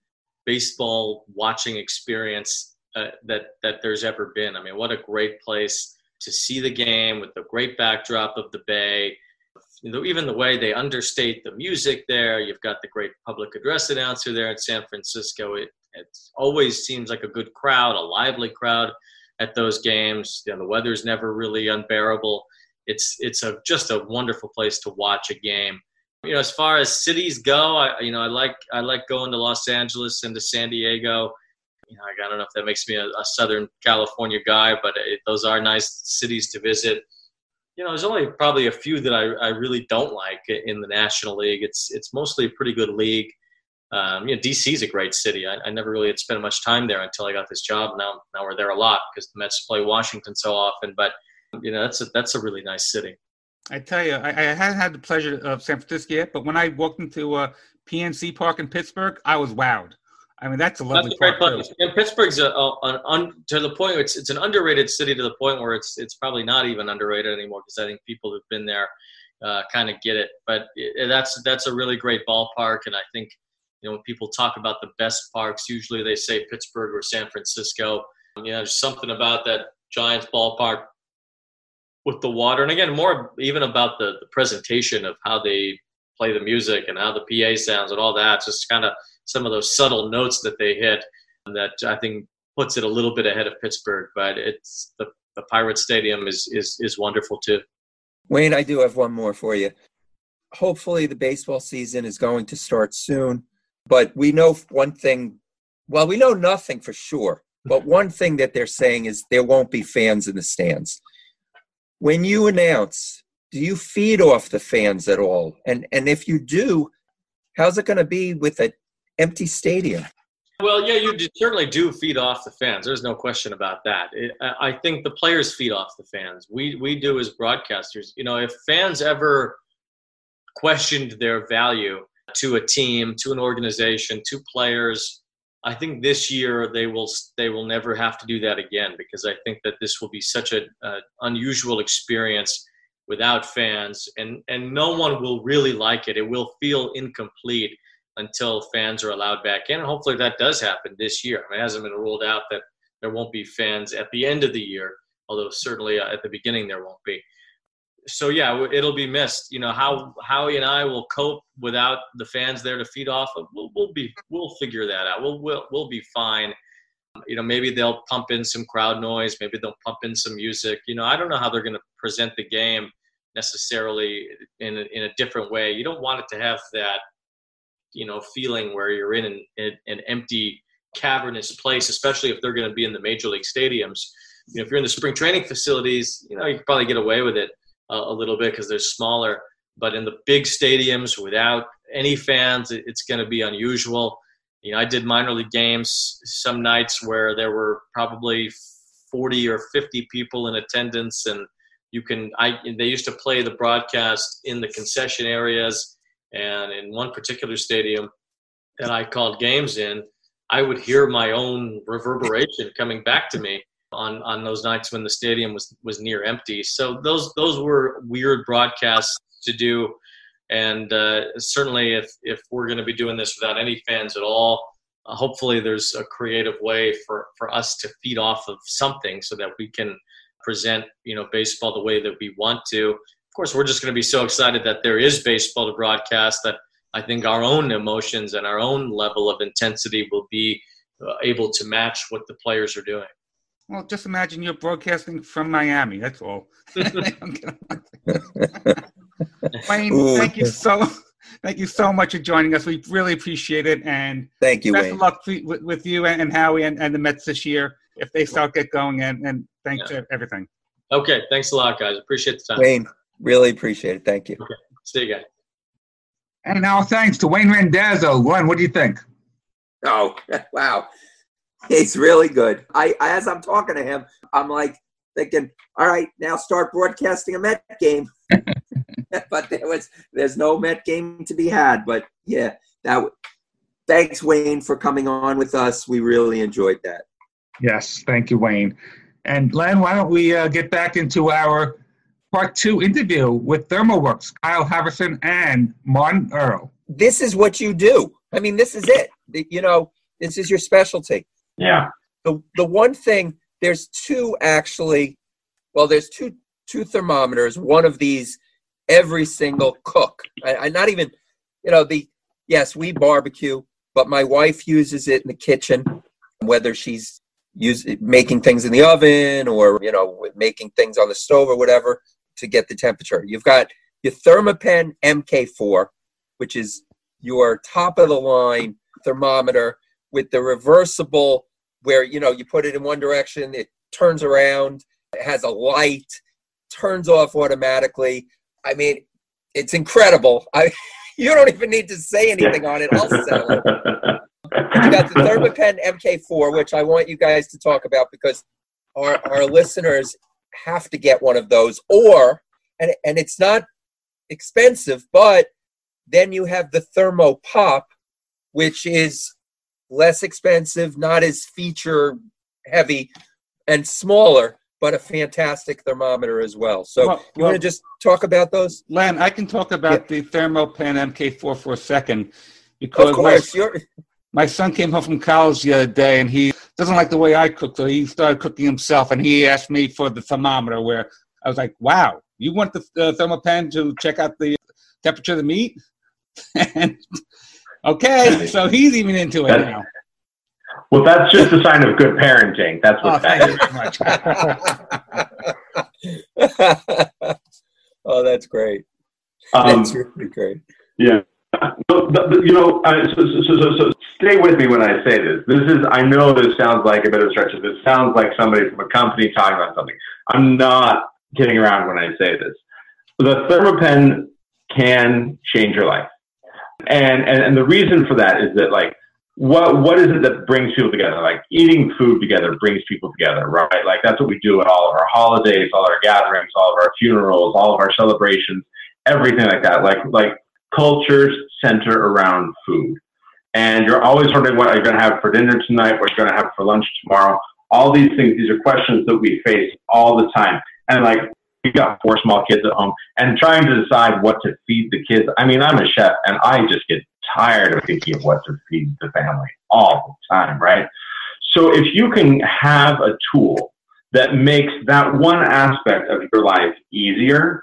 baseball watching experience uh, that that there's ever been. I mean, what a great place. to see the game with the great backdrop of the Bay. You know, even the way they understate the music there. You've got the great public address announcer there in San Francisco. It, it always seems like a good crowd, a lively crowd at those games. You know, the weather's never really unbearable. It's it's a just a wonderful place to watch a game. You know, as far as cities go, I you know I like I like going to Los Angeles and to San Diego. You know, I don't know if that makes me a, a Southern California guy, but it, those are nice cities to visit. You know, there's only probably a few that I, I really don't like in the National League. It's it's mostly a pretty good league. Um, you know, D C is a great city. I, I never really had spent much time there until I got this job. Now now we're there a lot because the Mets play Washington so often. But you know, that's a that's a really nice city. I tell you, I, I hadn't had the pleasure of San Francisco yet, but when I walked into uh, P N C Park in Pittsburgh, I was wowed. I mean, that's a lovely that's a park great too. And Pittsburgh's a, a, an un, to the point. It's it's an underrated city to the point where it's it's probably not even underrated anymore because I think people who've been there uh, kind of get it. But it, that's that's a really great ballpark, and I think you know when people talk about the best parks, usually they say Pittsburgh or San Francisco. You know, there's something about that Giants ballpark with the water, and again, more even about the, the presentation of how they play the music and how the P A sounds and all that. Just kind of some of those subtle notes that they hit that I think puts it a little bit ahead of Pittsburgh. But it's the, the Pirates Stadium is is is wonderful too. Wayne, I do have one more for you. Hopefully the baseball season is going to start soon, but we know one thing. Well, we know nothing for sure, but one thing that they're saying is there won't be fans in the stands. When you announce, do you feed off the fans at all? And and if you do, how's it going to be with an empty stadium? Well, yeah, you certainly do feed off the fans. There's no question about that. It, I think the players feed off the fans. We we do as broadcasters. You know, if fans ever questioned their value to a team, to an organization, to players, I think this year they will they will never have to do that again because I think that this will be such an unusual experience without fans, and, and no one will really like it. It will feel incomplete until fans are allowed back in, and hopefully that does happen this year. I mean, it hasn't been ruled out that there won't be fans at the end of the year, although certainly at the beginning there won't be. So, yeah, it'll be missed. You know, how Howie and I will cope without the fans there to feed off of, we'll, we'll be we'll figure that out. We'll, we'll we'll be fine. You know, maybe they'll pump in some crowd noise. Maybe they'll pump in some music. You know, I don't know how they're going to present the game necessarily in a, in a different way. You don't want it to have that, you know, feeling where you're in an, in an empty, cavernous place, especially if they're going to be in the major league stadiums. You know, if you're in the spring training facilities, you know, you can probably get away with it a, a little bit because they're smaller. But in the big stadiums without any fans, it, it's going to be unusual. You know, I did minor league games some nights where there were probably forty or fifty people in attendance, and you can. I they used to play the broadcast in the concession areas, and in one particular stadium that I called games in, I would hear my own reverberation coming back to me on, on those nights when the stadium was, was near empty. So those those were weird broadcasts to do. And uh, certainly if, if we're going to be doing this without any fans at all, uh, hopefully there's a creative way for, for us to feed off of something so that we can present, you know, baseball the way that we want to. Of course, we're just going to be so excited that there is baseball to broadcast that I think our own emotions and our own level of intensity will be uh, able to match what the players are doing. Well, just imagine you're broadcasting from Miami. That's all. Wayne, Ooh. thank you so, thank you so much for joining us. We really appreciate it, and thank you. Best Wayne. of luck with, with you and, and Howie and, and the Mets this year if they start get going. And, and thanks Yeah. for everything. Okay, thanks a lot, guys. Appreciate the time. Wayne, really appreciate it. Thank you. Okay, see you guys. And now, thanks to Wayne Randazzo. Glenn, what do you think? Oh, wow. It's really good. I, I as I'm talking to him, I'm like thinking, all right, now start broadcasting a Met game. But there was there's no Met game to be had. But yeah, that. Thanks, Wayne, for coming on with us. We really enjoyed that. Yes, thank you, Wayne. And Glenn, why don't we uh, get back into our part two interview with ThermoWorks, Kyle Haverson and Martin Earl. This is what you do. I mean, this is it. You know, this is your specialty. Yeah. The the one thing, there's two actually, Well, there's two two thermometers. One of these, every single cook. I, I not even, you know, the yes, we barbecue, but my wife uses it in the kitchen, whether she's using making things in the oven or you know making things on the stove or whatever to get the temperature. You've got your Thermapen M K four, which is your top of the line thermometer with the reversible, where you know you put it in one direction, it turns around, it has a light, turns off automatically. I mean, it's incredible. I you don't even need to say anything on it. I'll sell it. You got the Thermapen M K four, which I want you guys to talk about because our our listeners have to get one of those. Or and and it's not expensive, but then you have the Thermopop, which is less expensive, not as feature heavy, and smaller, but a fantastic thermometer as well. So well, you well, want to just talk about those? Len, I can talk about yeah. the Thermapen M K four for a second. Because of course, my, you're... my son came home from college the other day, and he doesn't like the way I cook, so he started cooking himself, and he asked me for the thermometer, where I was like, wow, you want the uh, Thermapen to check out the temperature of the meat? And okay, so he's even into it that's, now. Well, that's just a sign of good parenting. That's what oh, that is. Oh, that's great. Um, that's really great. Yeah. So, you know, uh, so, so, so, so stay with me when I say this. This is, I know this sounds like a bit of a stretch. This sounds like somebody from a company talking about something. I'm not kidding around when I say this. The Thermapen can change your life. And, and and the reason for that is that, like, what what is it that brings people together? Like, eating food together brings people together, right? Like, that's what we do at all of our holidays, all our gatherings, all of our funerals, all of our celebrations, everything like that. Like, like cultures center around food. And you're always wondering what you're going to have for dinner tonight, what you're going to have for lunch tomorrow. All these things, these are questions that we face all the time. And, like, we got four small kids at home, and trying to decide what to feed the kids. I mean, I'm a chef, and I just get tired of thinking of what to feed the family all the time, right? So if you can have a tool that makes that one aspect of your life easier,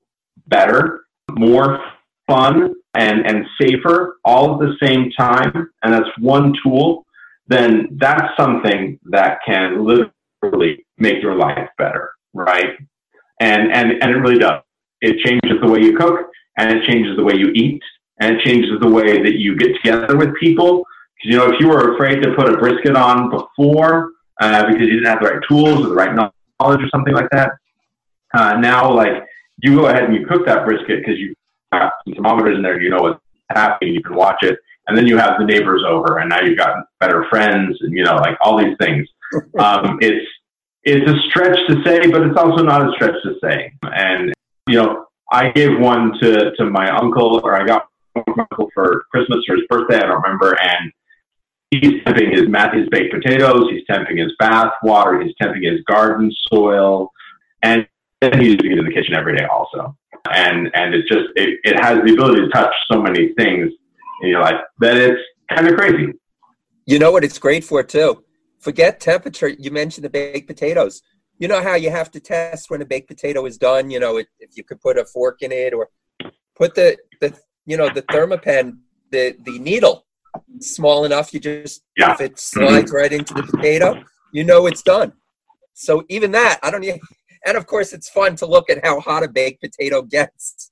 better, more fun, and, and safer all at the same time, and that's one tool, then that's something that can literally make your life better, right? And, and and it really does. It changes the way you cook, and it changes the way you eat, and it changes the way that you get together with people. Because, you know, if you were afraid to put a brisket on before uh, because you didn't have the right tools or the right knowledge or something like that, uh, now, like, you go ahead and you cook that brisket because you've got some thermometers in there, you know what's happening, you can watch it, and then you have the neighbors over, and now you've got better friends, and, you know, like, all these things. Um, it's It's a stretch to say, but it's also not a stretch to say. And, you know, I gave one to, to my uncle, or I got one from my uncle for Christmas or his birthday, I don't remember. And he's temping his, his baked potatoes, he's temping his bath water, he's temping his garden soil, and then he's using it in the kitchen every day also. And and it just, it, it has the ability to touch so many things in your life that it's kind of crazy. You know what it's great for, too? Forget temperature. You mentioned the baked potatoes. You know how you have to test when a baked potato is done? You know, it, if you could put a fork in it or put the, the you know, the Thermapen, the, the needle small enough. You just, yeah. If it slides right into the potato, you know it's done. So even that, I don't need, and of course it's fun to look at how hot a baked potato gets.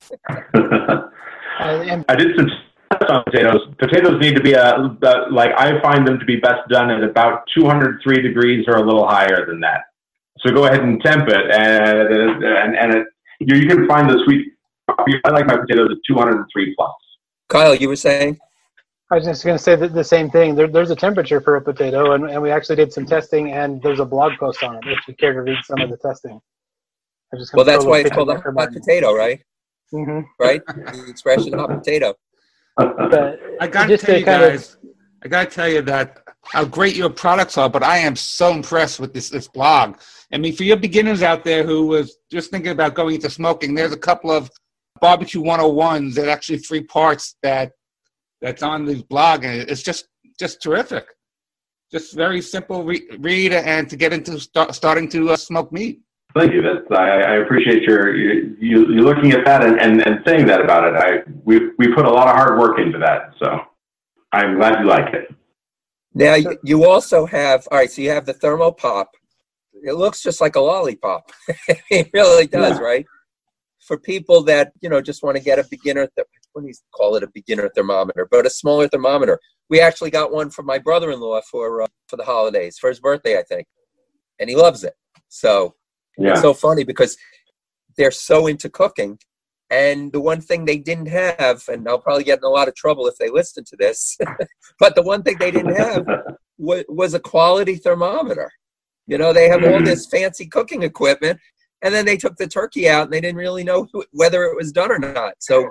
I did some on potatoes. Potatoes need to be a, uh, like, I find them to be best done at about two hundred three degrees or a little higher than that. So go ahead and temp it, and and, and it, you, you can find the sweet. I like my potatoes at two hundred three plus. Kyle, you were saying? I was just going to say the, the same thing. There, there's a temperature for a potato, and, and we actually did some testing, and there's a blog post on it if you care to read some of the testing. Well, that's why it's called a hot potato, right? Mm-hmm. Right? The expression hot potato. But I gotta tell you guys, of, I gotta tell you that how great your products are, but I am so impressed with this this blog. I mean, for your beginners out there who was just thinking about going into smoking, there's a couple of barbecue one oh ones that actually three parts that that's on this blog, and it's just just terrific. Just very simple re- read and to get into start, starting to uh, smoke meat. Thank you. That's I, I appreciate your you, you you looking at that and, and, and saying that about it. I we we put a lot of hard work into that, so I'm glad you like it. Now you, you also have all right. So you have the Thermo Pop. It looks just like a lollipop. It really does, yeah. Right? For people that you know just want to get a beginner, th- what do you call it, a beginner thermometer, but a smaller thermometer. We actually got one for my brother-in-law for uh, for the holidays, for his birthday, I think, and he loves it. So. Yeah. It's so funny because they're so into cooking, and the one thing they didn't have, and I'll probably get in a lot of trouble if they listen to this, but the one thing they didn't have was, was a quality thermometer. You know, they have all this fancy cooking equipment, and then they took the turkey out, and they didn't really know who, whether it was done or not. So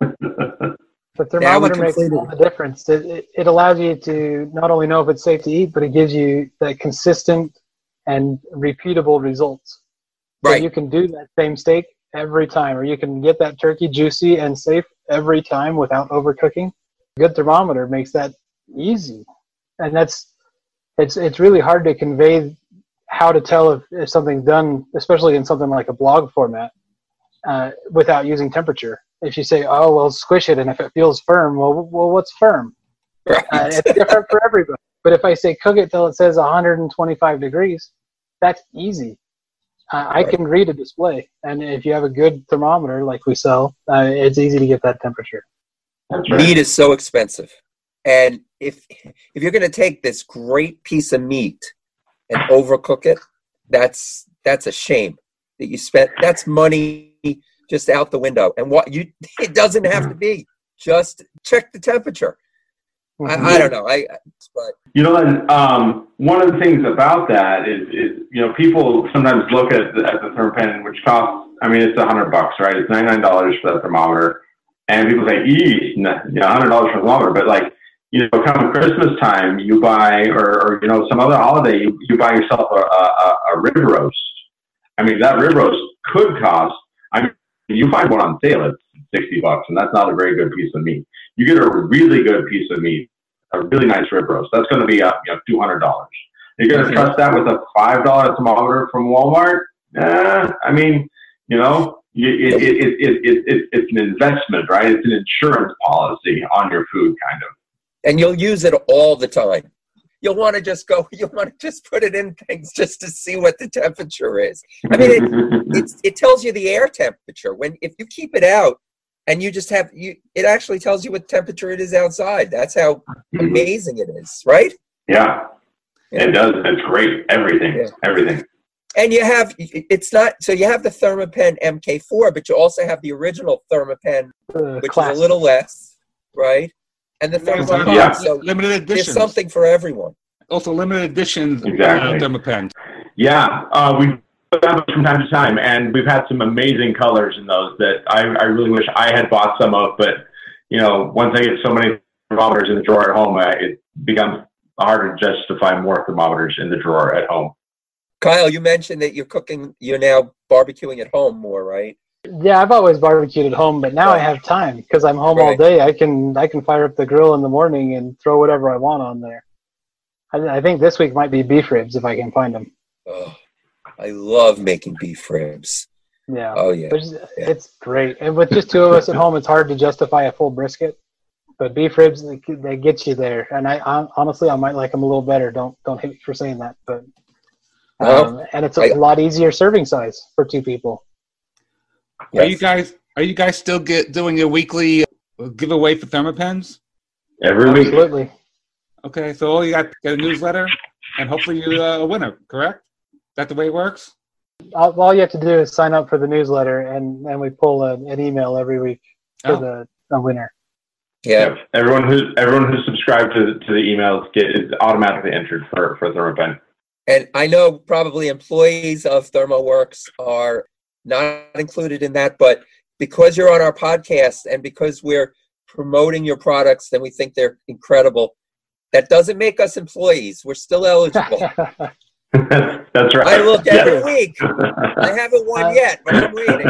the thermometer makes all the difference. It, it, it allows you to not only know if it's safe to eat, but it gives you that consistent and repeatable results. Right. So you can do that same steak every time, or you can get that turkey juicy and safe every time without overcooking. A good thermometer makes that easy. And that's, it's it's really hard to convey how to tell if, if something's done, especially in something like a blog format, uh, without using temperature. If you say, oh, well, squish it, and if it feels firm, well, well what's firm? Right. Uh, it's different for everybody. But if I say cook it till it says one hundred twenty-five degrees, that's easy. Uh, I can read a display, and if you have a good thermometer like we sell, uh, it's easy to get that temperature. Right. Meat is so expensive, and if if you're going to take this great piece of meat and overcook it, that's that's a shame that you spent. That's money just out the window. And what you it doesn't have to be. Just check the temperature. I, I don't know. I but you know, and um, one of the things about that is, is you know, people sometimes look at the, at the thermopen, which costs. I mean, it's a hundred bucks, right? It's ninety nine dollars for that thermometer, and people say, "Ee, you know, hundred dollars for the thermometer." But like, you know, come Christmas time, you buy, or, or you know, some other holiday, you, you buy yourself a, a, a rib roast. I mean, that rib roast could cost. I mean, you find one on sale, it's sixty bucks, and that's not a very good piece of meat. You get a really good piece of meat, a really nice rib roast. That's going to be up, you know, two hundred dollars. You're going to trust that with a five dollar thermometer from Walmart? Eh, I mean, you know, it, it, it, it, it, it, it's an investment, right? It's an insurance policy on your food, kind of. And you'll use it all the time. You'll want to just go, you'll want to just put it in things just to see what the temperature is. I mean, it, it's, it tells you the air temperature. When if you keep it out, and you just have you. It actually tells you what temperature it is outside. That's how amazing it is, right? Yeah, yeah. It does. It's great. Everything, yeah. everything. And you have it's not so you have the Thermapen M K four, but you also have the original Thermapen, uh, which classic. is a little less, right? And the Thermapen, yeah. so limited edition. There's something for everyone. Also, limited editions. Exactly. Uh, Thermapen. Yeah, uh, we. From time to time, and we've had some amazing colors in those that I, I really wish I had bought some of, but you know, once I get so many thermometers in the drawer at home, I, it becomes harder to justify more thermometers in the drawer at home. Kyle, you mentioned that you're cooking, you're now barbecuing at home more, right? Yeah, I've always barbecued at home, but now right. I have time because I'm home right. all day. I can I can fire up the grill in the morning and throw whatever I want on there. I, I think this week might be beef ribs if I can find them. Oh. I love making beef ribs. Yeah. Oh, yeah. It's, yeah. It's great. And with just two of us at home, it's hard to justify a full brisket. But beef ribs, they, they get you there. And I, I honestly, I might like them a little better. Don't don't hate me for saying that. But um, well, and it's a I, lot easier serving size for two people. Yes. Are you guys Are you guys still get doing your weekly giveaway for Thermapens? Every week. Absolutely. Okay, so all you got get a newsletter, and hopefully you're a winner. Correct? Is that the way it works? All, all you have to do is sign up for the newsletter, and, and we pull a, an email every week for oh. the, the winner. Yeah, everyone who everyone who's subscribed to to the emails get is automatically entered for for Thermapen. And I know probably employees of ThermoWorks are not included in that, but because you're on our podcast and because we're promoting your products and we think they're incredible, that doesn't make us employees. We're still eligible. That's right. I look every yeah. week. I haven't won uh, yet, but I'm waiting.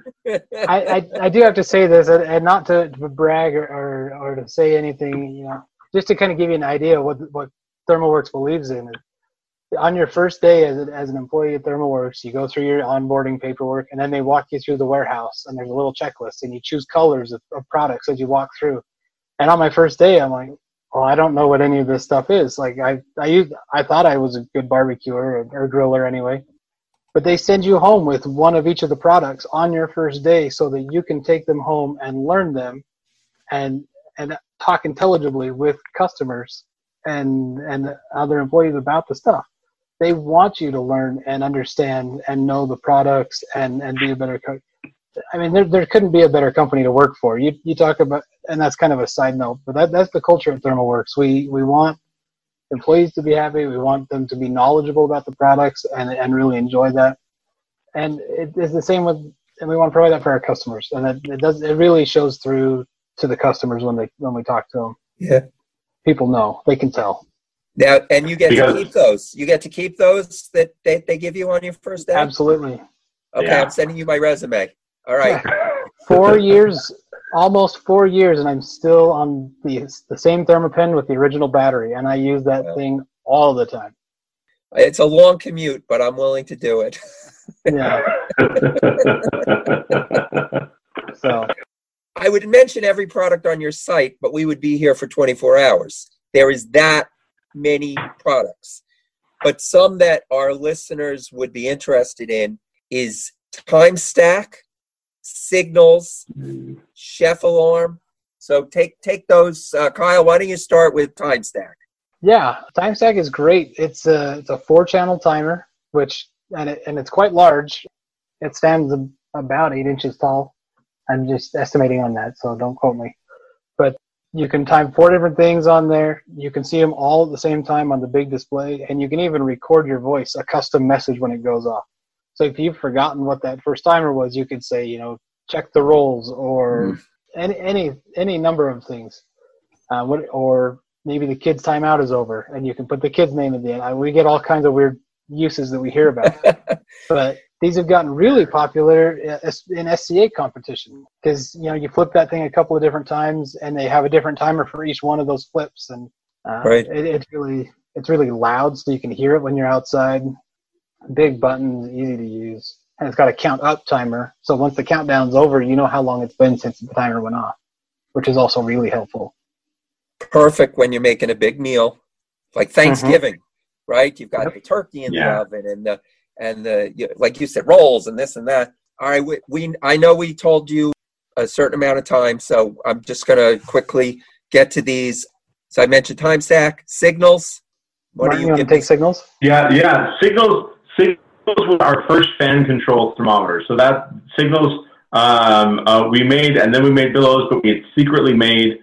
I, I, I do have to say this, and not to brag or, or, or to say anything, you know, just to kind of give you an idea of what what ThermoWorks believes in. on your first day as, a, as an employee at ThermalWorks, you go through your onboarding paperwork, and then they walk you through the warehouse, and there's a little checklist, and you choose colors of, of products as you walk through. And on my first day, I'm like, well, I don't know what any of this stuff is. Like I, I used, I thought I was a good barbecuer or, or griller anyway, but they send you home with one of each of the products on your first day so that you can take them home and learn them and, and talk intelligibly with customers and, and other employees about the stuff. They want you to learn and understand and know the products and, and be a better cook. I mean, there there couldn't be a better company to work for. You you talk about, and that's kind of a side note, but that that's the culture at ThermalWorks. We we want employees to be happy. We want them to be knowledgeable about the products and and really enjoy that. And it is the same with, and we want to provide that for our customers. And it, it does it really shows through to the customers when they when we talk to them. Yeah, people know, they can tell. Now, and you get Because- to keep those. You get to keep those that they, they give you on your first day? Absolutely. Okay, Yeah. I'm sending you my resume. All right. Four years, almost four years, and I'm still on the the same Thermapen with the original battery, and I use that Wow. thing all the time. It's a long commute, but I'm willing to do it. Yeah. So I would mention every product on your site, but we would be here for twenty-four hours. There is that many products. But some that our listeners would be interested in is TimeStack, Signals, Chef Alarm. So take take those. Uh, Kyle, why don't you start with TimeStack? yeah, TimeStack is great. It's a it's a four channel timer, which and it, and it's quite large. It stands about eight inches tall. I'm just estimating on that, so don't quote me. But you can time four different things on there. You can see them all at the same time on the big display, and you can even record your voice, a custom message when it goes off. So if you've forgotten what that first timer was, you could say, you know, check the rolls or Mm. any any any number of things. Uh, what or maybe the kid's timeout is over, and you can put the kid's name at the end. Uh, we get all kinds of weird uses that we hear about, but these have gotten really popular in S C A competition because, you know, you flip that thing a couple of different times and they have a different timer for each one of those flips. And uh, Right. it, it's really it's really loud, so you can hear it when you're outside. Big buttons, easy to use. And it's got a count up timer. So once the countdown's over, you know how long it's been since the timer went off, which is also really helpful. Perfect when you're making a big meal, like Thanksgiving, right? You've got Yep. the turkey in Yeah. the oven and the and the you- like you said, rolls and this and that. All right, we, we I know we told you a certain amount of time, so I'm just gonna quickly get to these. So I mentioned TimeStack, Signals. What Martin, do you you want to give take me? signals? Yeah, yeah. Signals, Signals was our first fan control thermometer. So that Signals um, uh, we made, and then we made Billows, but we had secretly made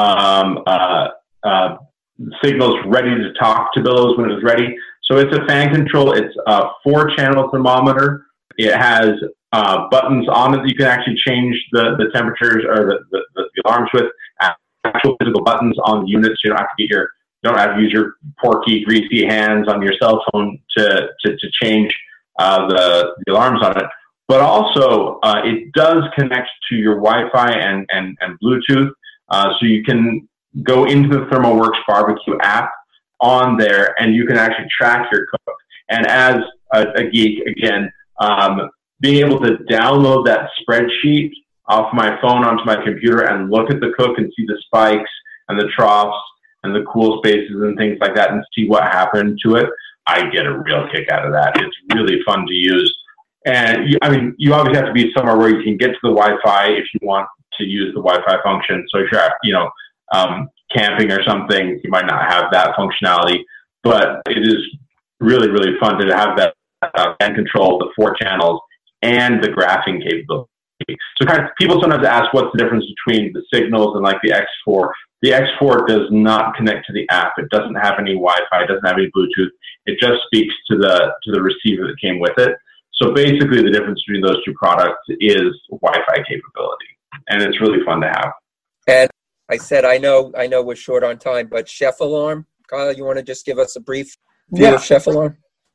um, uh, uh, Signals ready to talk to Billows when it was ready. So it's a fan control. It's a four-channel thermometer. It has uh, buttons on it that you can actually change the, the temperatures or the, the, the alarms with. Actual physical buttons on the units. You don't have to get your You don't have to use your porky, greasy hands on your cell phone to to, to change uh, the, the alarms on it. But also, uh, it does connect to your Wi-Fi and, and, and Bluetooth. Uh, so you can go into the ThermalWorks barbecue app on there, and you can actually track your cook. And as a, a geek, again, um, being able to download that spreadsheet off my phone onto my computer and look at the cook and see the spikes and the troughs and the cool spaces and things like that and see what happened to it, I get a real kick out of that. It's really fun to use. And you, I mean, you obviously have to be somewhere where you can get to the Wi-Fi if you want to use the Wi-Fi function. So if you're, you know, um, camping or something, you might not have that functionality, but it is really, really fun to have that uh, and control the four channels and the graphing capability. So kind of people sometimes ask what's the difference between the Signals and like the X four. The X four does not connect to the app. It doesn't have any Wi-Fi. It doesn't have any Bluetooth. It just speaks to the to the receiver that came with it. So basically, the difference between those two products is Wi-Fi capability, and it's really fun to have. And I said, I know, I know we're short on time, but Chef Alarm, Kyle, you want to just give us a brief view Yeah. of Chef Alarm?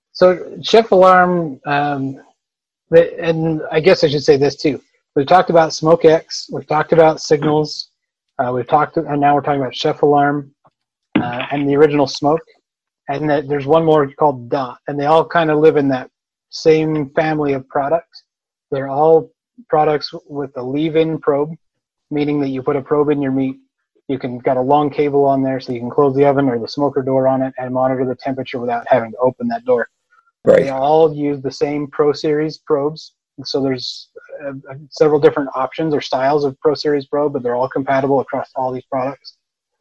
So Chef Alarm, um, the, and I guess I should say this too. We've talked about SmokeX. We've talked about Signals. Uh, we've talked, and now we're talking about Chef Alarm uh, and the original Smoke. and that there's one more called Dot, and they all kind of live in that same family of products. They're all products with a leave-in probe, meaning that you put a probe in your meat. You can got a long cable on there, so you can close the oven or the smoker door on it and monitor the temperature without having to open that door. Right. They all use the same Pro Series probes, so there's uh, several different options or styles of Pro Series probe, but they're all compatible across all these products.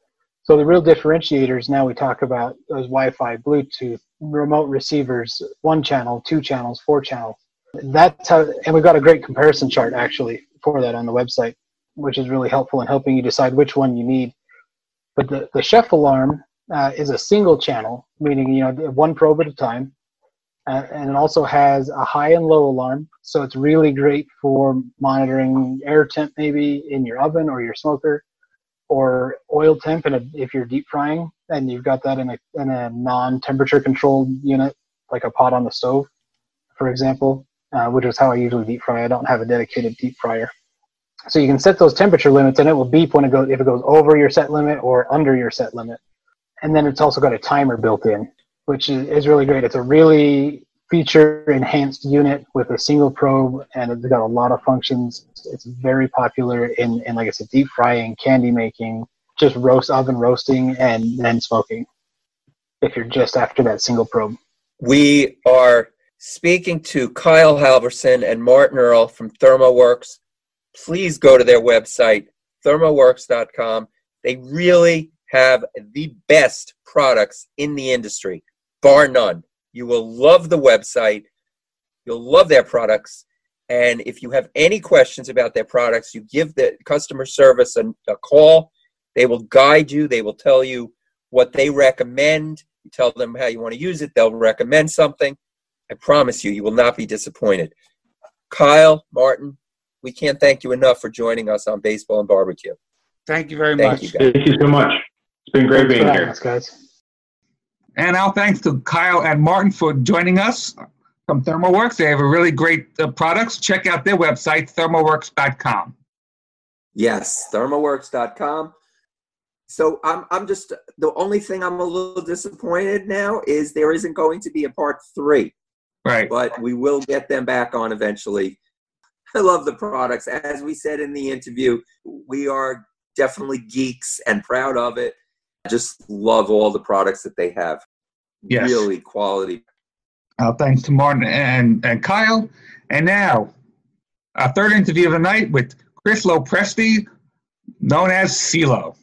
So the real differentiators now we talk about those Wi-Fi, Bluetooth, remote receivers, one channel, two channels, four channels. That's how, and we've got a great comparison chart actually for that on the website, which is really helpful in helping you decide which one you need. But the, the chef alarm uh, is a single channel, meaning, you know, one probe at a time. Uh, and it also has a high and low alarm. So it's really great for monitoring air temp maybe in your oven or your smoker, or oil temp in a, if you're deep frying and you've got that in a, in a non-temperature controlled unit, like a pot on the stove, for example, uh, which is how I usually deep fry. I don't have a dedicated deep fryer. So you can set those temperature limits, and it will beep when it goes, if it goes over your set limit or under your set limit. And then it's also got a timer built in, which is, is really great. It's a really feature-enhanced unit with a single probe, and it's got a lot of functions. It's very popular in, in like I said, deep frying, candy making, just roast oven roasting, and then smoking, if you're just after that single probe. We are speaking to Kyle Halverson and Martin Earl from ThermoWorks. Please go to their website, thermoworks dot com. They really have the best products in the industry, bar none. You will love the website. You'll love their products. And if you have any questions about their products, you give the customer service a, a call. They will guide you. They will tell you what they recommend. You tell them how you want to use it. They'll recommend something. I promise you, you will not be disappointed. Kyle, Martin, we can't thank you enough for joining us on Baseball and Barbecue. Thank you very Thank much. you, guys. Thank you so much. It's been great Thanks being for here. having us, guys. And our thanks to Kyle and Martin for joining us from ThermoWorks. They have a really great uh, products. Check out their website, thermoworks dot com. Yes, thermoworks dot com. So I'm I'm just, the only thing I'm a little disappointed now is there isn't going to be a part three. Right. But we will get them back on eventually. I love the products. As we said in the interview, we are definitely geeks and proud of it. I just love all the products that they have. Yes. Really quality. Uh, thanks to Martin and, and Kyle. And now, our third interview of the night with Chris Lopresti, known as CeeLo.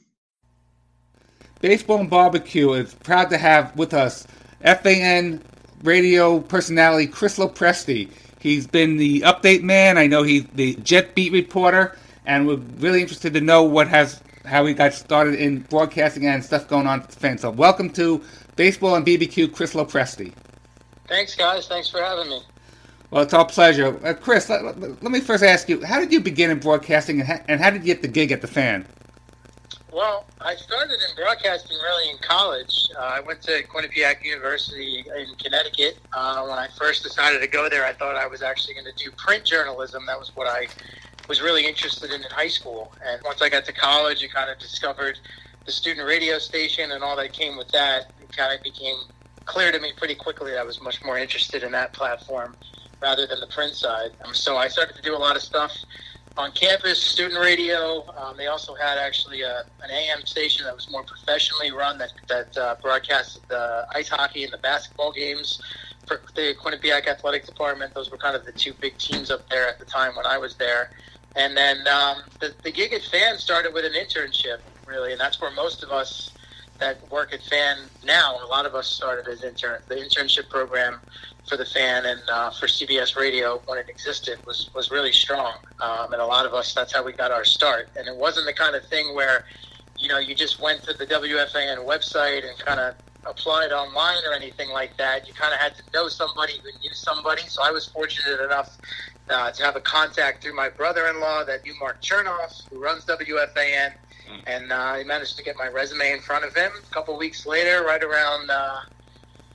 Baseball and Barbecue is proud to have with us F A N radio personality Chris Lopresti. He's been the update man. I know he's the Jet beat reporter, and we're really interested to know what has how he got started in broadcasting and stuff going on with the fans. So welcome to Baseball and B B Q, Chris Lopresti. Thanks, guys. Thanks for having me. Well, it's our pleasure. Uh, Chris, let, let, let me first ask you, how did you begin in broadcasting, and how, and how did you get the gig at the Fan? Well, I started in broadcasting really in college. Uh, I went to Quinnipiac University in Connecticut. Uh, when I first decided to go there, I thought I was actually going to do print journalism. That was what I was really interested in in high school. And once I got to college, I kind of discovered the student radio station and all that came with that. It kind of became clear to me pretty quickly that I was much more interested in that platform rather than the print side. Um, so I started to do a lot of stuff on campus, student radio. Um, they also had actually a, an A M station that was more professionally run that, that uh, broadcasted the ice hockey and the basketball games for the Quinnipiac Athletic Department. Those were kind of the two big teams up there at the time when I was there. And then um, the, the gig at Fan started with an internship, really, and that's where most of us that work at Fan now, a lot of us started as intern. The internship program for the Fan and uh, for C B S Radio when it existed was, was really strong. Um, and a lot of us, that's how we got our start. And it wasn't the kind of thing where, you know, you just went to the W F A N website and kind of applied online or anything like that. You kind of had to know somebody who knew somebody. So I was fortunate enough uh, to have a contact through my brother-in-law that knew Mark Chernoff, who runs W F A N. And uh, I managed to get my resume in front of him. A couple weeks later, right around uh,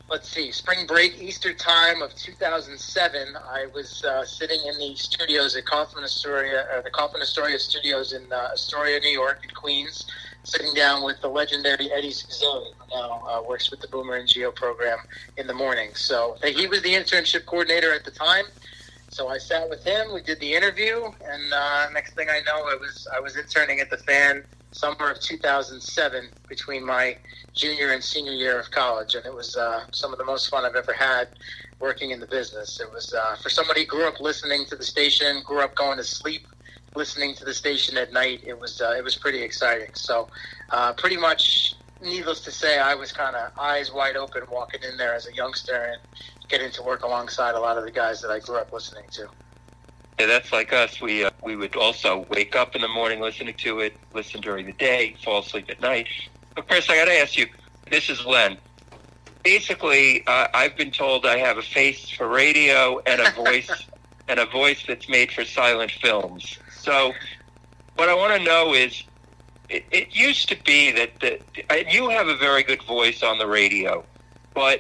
let's see, spring break, Easter time of two thousand seven, I was uh, sitting in the studios at Kaufman Astoria, or the Kaufman Astoria Studios in uh, Astoria, New York, in Queens, sitting down with the legendary Eddie Schizzoni, who now uh, works with the Boomer and Geo program in the morning. So he was the internship coordinator at the time. So I sat with him. We did the interview, and uh, next thing I know, I was I was interning at the Fan summer of two thousand seven between my junior and senior year of college, and it was uh, some of the most fun I've ever had working in the business. It was uh, for somebody who grew up listening to the station, grew up going to sleep listening to the station at night. It was uh, it was pretty exciting. So uh, pretty much, needless to say, I was kind of eyes wide open walking in there as a youngster and getting to work alongside a lot of the guys that I grew up listening to. Yeah, that's like us. We uh, we would also wake up in the morning listening to it, listen during the day, fall asleep at night. But Chris, I got to ask you, this is Len. Basically, uh, I've been told I have a face for radio and a voice and a voice that's made for silent films. So what I want to know is, it, it used to be that the, and you have a very good voice on the radio, but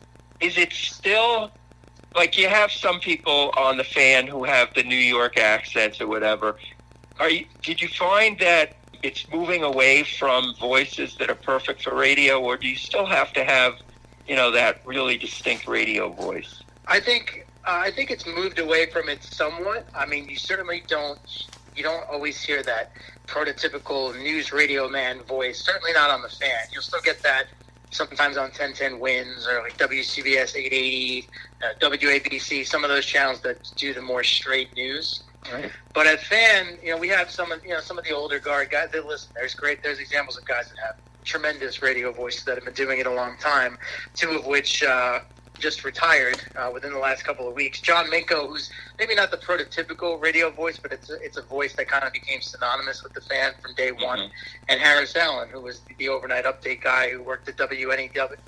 is it still... Like, you have some people on the Fan who have the New York accents or whatever. Are you, did you find that it's moving away from voices that are perfect for radio, or do you still have to have, you know, that really distinct radio voice? I think uh, I think it's moved away from it somewhat. I mean, you certainly don't you don't always hear that prototypical news radio man voice. Certainly not on the Fan. You'll still get that sometimes on ten ten Wins or like W C B S eight eighty, uh, W A B C, some of those channels that do the more straight news. Right. But at Fan, you know, we have some of you know some of the older guard guys that listen. There's great. There's examples of guys that have tremendous radio voices that have been doing it a long time. Two of which uh, just retired uh, within the last couple of weeks. John Minko, who's maybe not the prototypical radio voice, but it's a, it's a voice that kind of became synonymous with the Fan from day one. Mm-hmm. And Harris Allen, who was the overnight update guy who worked at W N E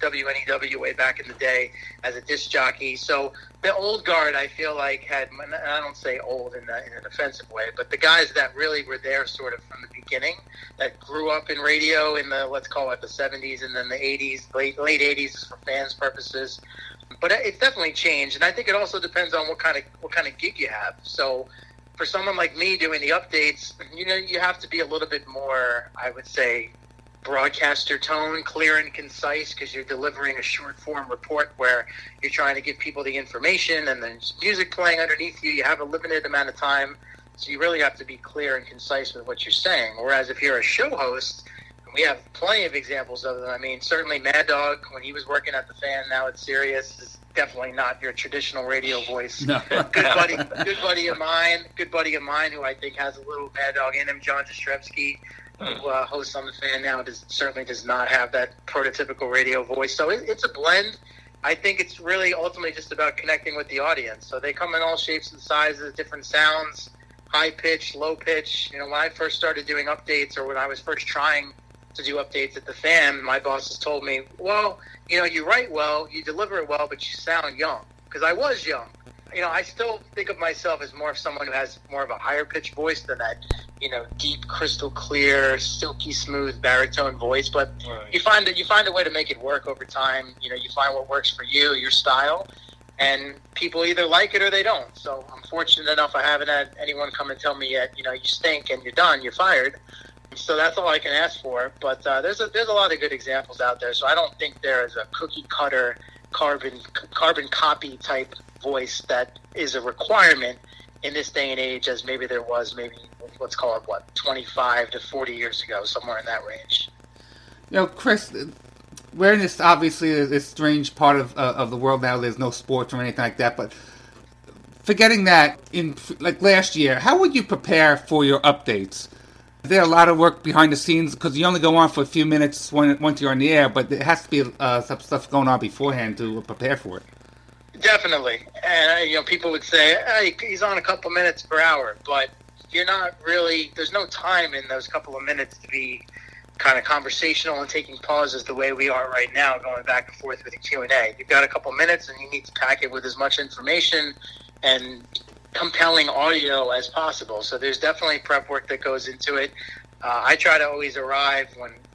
W way back in the day as a disc jockey. So the old guard, I feel like, had, and I don't say old in, a, in an offensive way, but the guys that really were there sort of from the beginning, that grew up in radio in the, let's call it the seventies and then the eighties, late, late eighties for fans' purposes. But it's definitely changed, and I think it also depends on what kind of what kind of gig you have. So for someone like me doing the updates, you know, you have to be a little bit more, I would say, broadcaster tone, clear and concise, because you're delivering a short form report where you're trying to give people the information and then music playing underneath you. You have a limited amount of time, so you really have to be clear and concise with what you're saying. Whereas if you're a show host, we have plenty of examples of them. I mean, certainly Mad Dog, when he was working at the Fan, now at Sirius, is definitely not your traditional radio voice. No. good buddy, good buddy of mine, good buddy of mine, who I think has a little Mad Dog in him, John Jastrzebski, who uh, hosts on the Fan now, does, certainly does not have that prototypical radio voice. So it, it's a blend. I think it's really ultimately just about connecting with the audience. So they come in all shapes and sizes, different sounds, high pitch, low pitch. You know, when I first started doing updates, or when I was first trying to do updates at the Fan, my bosses told me, well, you know, you write well, you deliver it well, but you sound young. Because I was young. You know, I still think of myself as more of someone who has more of a higher pitch voice than that, you know, deep, crystal clear, silky smooth baritone voice. But right. you find that you find a way to make it work over time. You know, you find what works for you, your style, and people either like it or they don't. So I'm fortunate enough I haven't had anyone come and tell me yet, you know, you stink and you're done, you're fired. So that's all I can ask for. But uh, there's a there's a lot of good examples out there. So I don't think there is a cookie cutter, carbon carbon copy type voice that is a requirement in this day and age, as maybe there was maybe let's call it what twenty-five to forty years ago, somewhere in that range. You know, Chris, we're in this obviously this strange part of uh, of the world now. There's no sports or anything like that, but forgetting that, in like last year, how would you prepare for your updates? Is there a lot of work behind the scenes? Because you only go on for a few minutes when, once you're on the air, but there has to be uh, some stuff going on beforehand to prepare for it. Definitely. And, uh, you know, people would say, hey, he's on a couple minutes per hour, but you're not really, there's no time in those couple of minutes to be kind of conversational and taking pauses the way we are right now, going back and forth with a Q and A. You've got a couple minutes and you need to pack it with as much information and compelling audio as possible. So there's definitely prep work that goes into it. Uh, I try to always arrive when,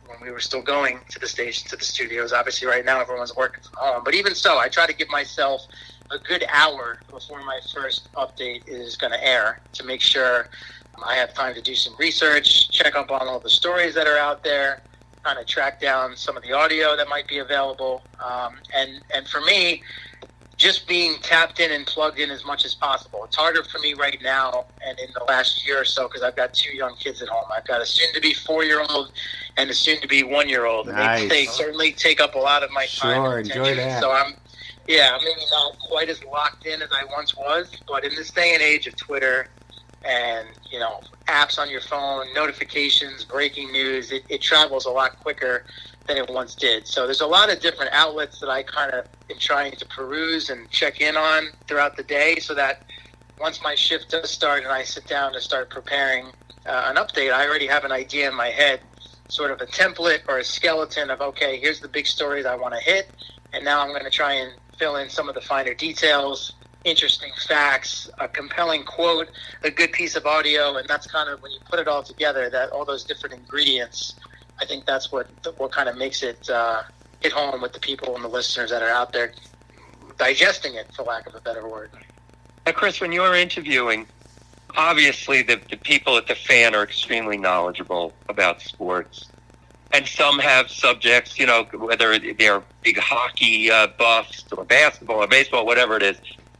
when we were still going to the station, to the studios. Obviously, right now everyone's working from home. But even so, I try to give myself a good hour before my first update is going to air to make sure I have time to do some research, check up on all the stories that are out there, kind of track down some of the audio that might be available. Um, and, and for me, just being tapped in and plugged in as much as possible. It's harder for me right now and in the last year or so because I've got two young kids at home. I've got a soon-to-be four-year-old and a soon-to-be one-year-old. And Nice. they, they certainly take up a lot of my time. Sure, and enjoy attention. that. So I'm, yeah, I'm maybe not quite as locked in as I once was, but in this day and age of Twitter and, you know, apps on your phone, notifications, breaking news, it, it travels a lot quicker than it once did. So there's a lot of different outlets that I kind of am trying to peruse and check in on throughout the day so that once my shift does start and I sit down to start preparing uh, an update, I already have an idea in my head, sort of a template or a skeleton of, okay, here's the big stories I want to hit, and now I'm going to try and fill in some of the finer details, interesting facts, a compelling quote, a good piece of audio, and that's kind of when you put it all together, that all those different ingredients, I think that's what what kind of makes it uh, hit home with the people and the listeners that are out there digesting it, for lack of a better word. Now, Chris, when you're interviewing, obviously the, the people at the Fan are extremely knowledgeable about sports. And some have subjects, you know, whether they're big hockey uh, buffs or basketball or baseball, whatever it is.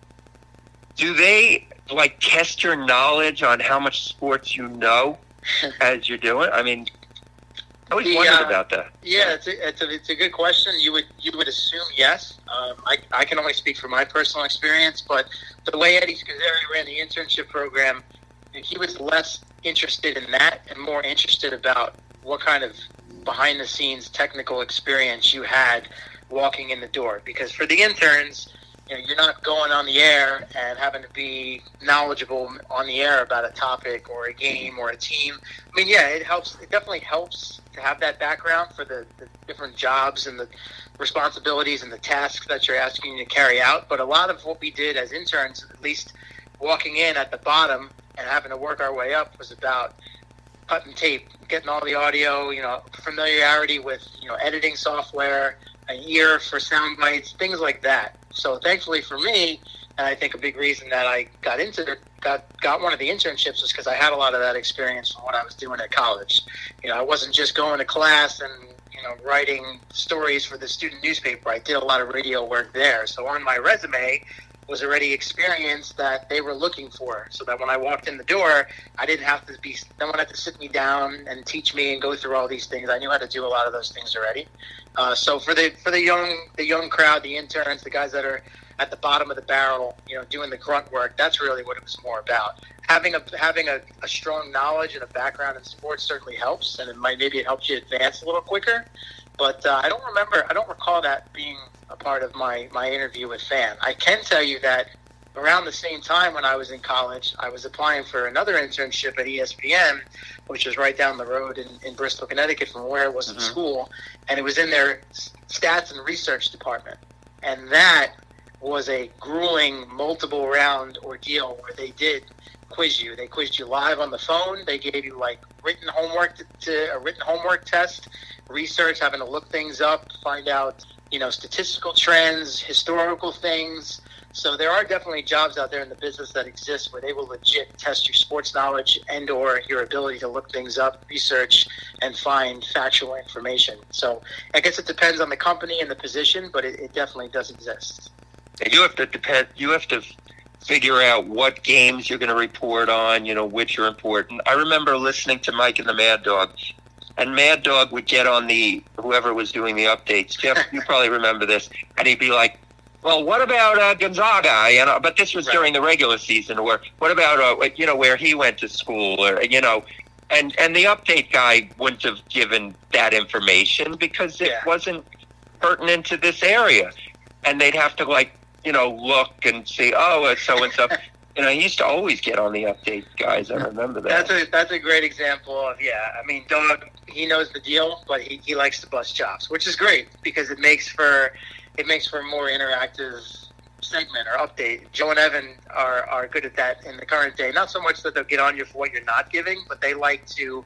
Do they, like, test your knowledge on how much sports you know as you're doing? I mean, I always The, wondered uh, about that. Yeah, it's a, it's a, it's a good question. You would you would assume yes. Um, I, I can only speak from my personal experience, but the way Eddie Scazzeri ran the internship program, he was less interested in that and more interested about what kind of behind-the-scenes technical experience you had walking in the door. Because for the interns, you know, you're not going on the air and having to be knowledgeable on the air about a topic or a game or a team. I mean, yeah, it helps. It definitely helps to have that background for the, the different jobs and the responsibilities and the tasks that you're asking to carry out. But a lot of what we did as interns, at least walking in at the bottom and having to work our way up, was about cutting tape, getting all the audio, you know, familiarity with, you know, editing software, an ear for sound bites, things like that. So thankfully for me, and I think a big reason that I got into got got one of the internships was because I had a lot of that experience from what I was doing at college. You know, I wasn't just going to class and, you know, writing stories for the student newspaper. I did a lot of radio work there. So on my resume was already experience that they were looking for, so that when I walked in the door, I didn't have to be, no one had to sit me down and teach me and go through all these things. I knew how to do a lot of those things already. Uh, so for the for the young the young crowd, the interns, the guys that are at the bottom of the barrel, you know, doing the grunt work, that's really what it was more about. Having a having a, a strong knowledge and a background in sports certainly helps, and it might maybe it helps you advance a little quicker. But uh, I don't remember, I don't recall that being a part of my, my interview with Fan. I can tell you that around the same time when I was in college, I was applying for another internship at E S P N, which was right down the road in, in Bristol, Connecticut from where I was Mm-hmm. in school. And it was in their stats and research department. And that was a grueling multiple round ordeal where they did quiz you. They quizzed you live on the phone. They gave you like written homework to, to a written homework test, research, having to look things up, find out, you know, statistical trends, historical things. So there are definitely jobs out there in the business that exist where they will legit test your sports knowledge and or your ability to look things up, research, and find factual information. So I guess it depends on the company and the position, but it, it definitely does exist. You have to depend. You have to figure out what games you're going to report on. You know, which are important. I remember listening to Mike and the Mad Dog, and Mad Dog would get on the whoever was doing the updates. Jeff, you probably remember this, and he'd be like, "Well, what about uh, Gonzaga?" You know, but this was Right. during the regular season. Or what about uh, you know where he went to school, or you know. And and the update guy wouldn't have given that information because it Yeah. wasn't pertinent to this area, and they'd have to like. You know, look and see, oh, it's so-and-so. You know, he used to always get on the update guys. I remember that. That's a that's a great example of, yeah, I mean, Dog, he knows the deal, but he, he likes to bust chops, which is great because it makes for it makes for a more interactive segment or update. Joe and Evan are, are good at that in the current day. Not so much that they'll get on you for what you're not giving, but they like to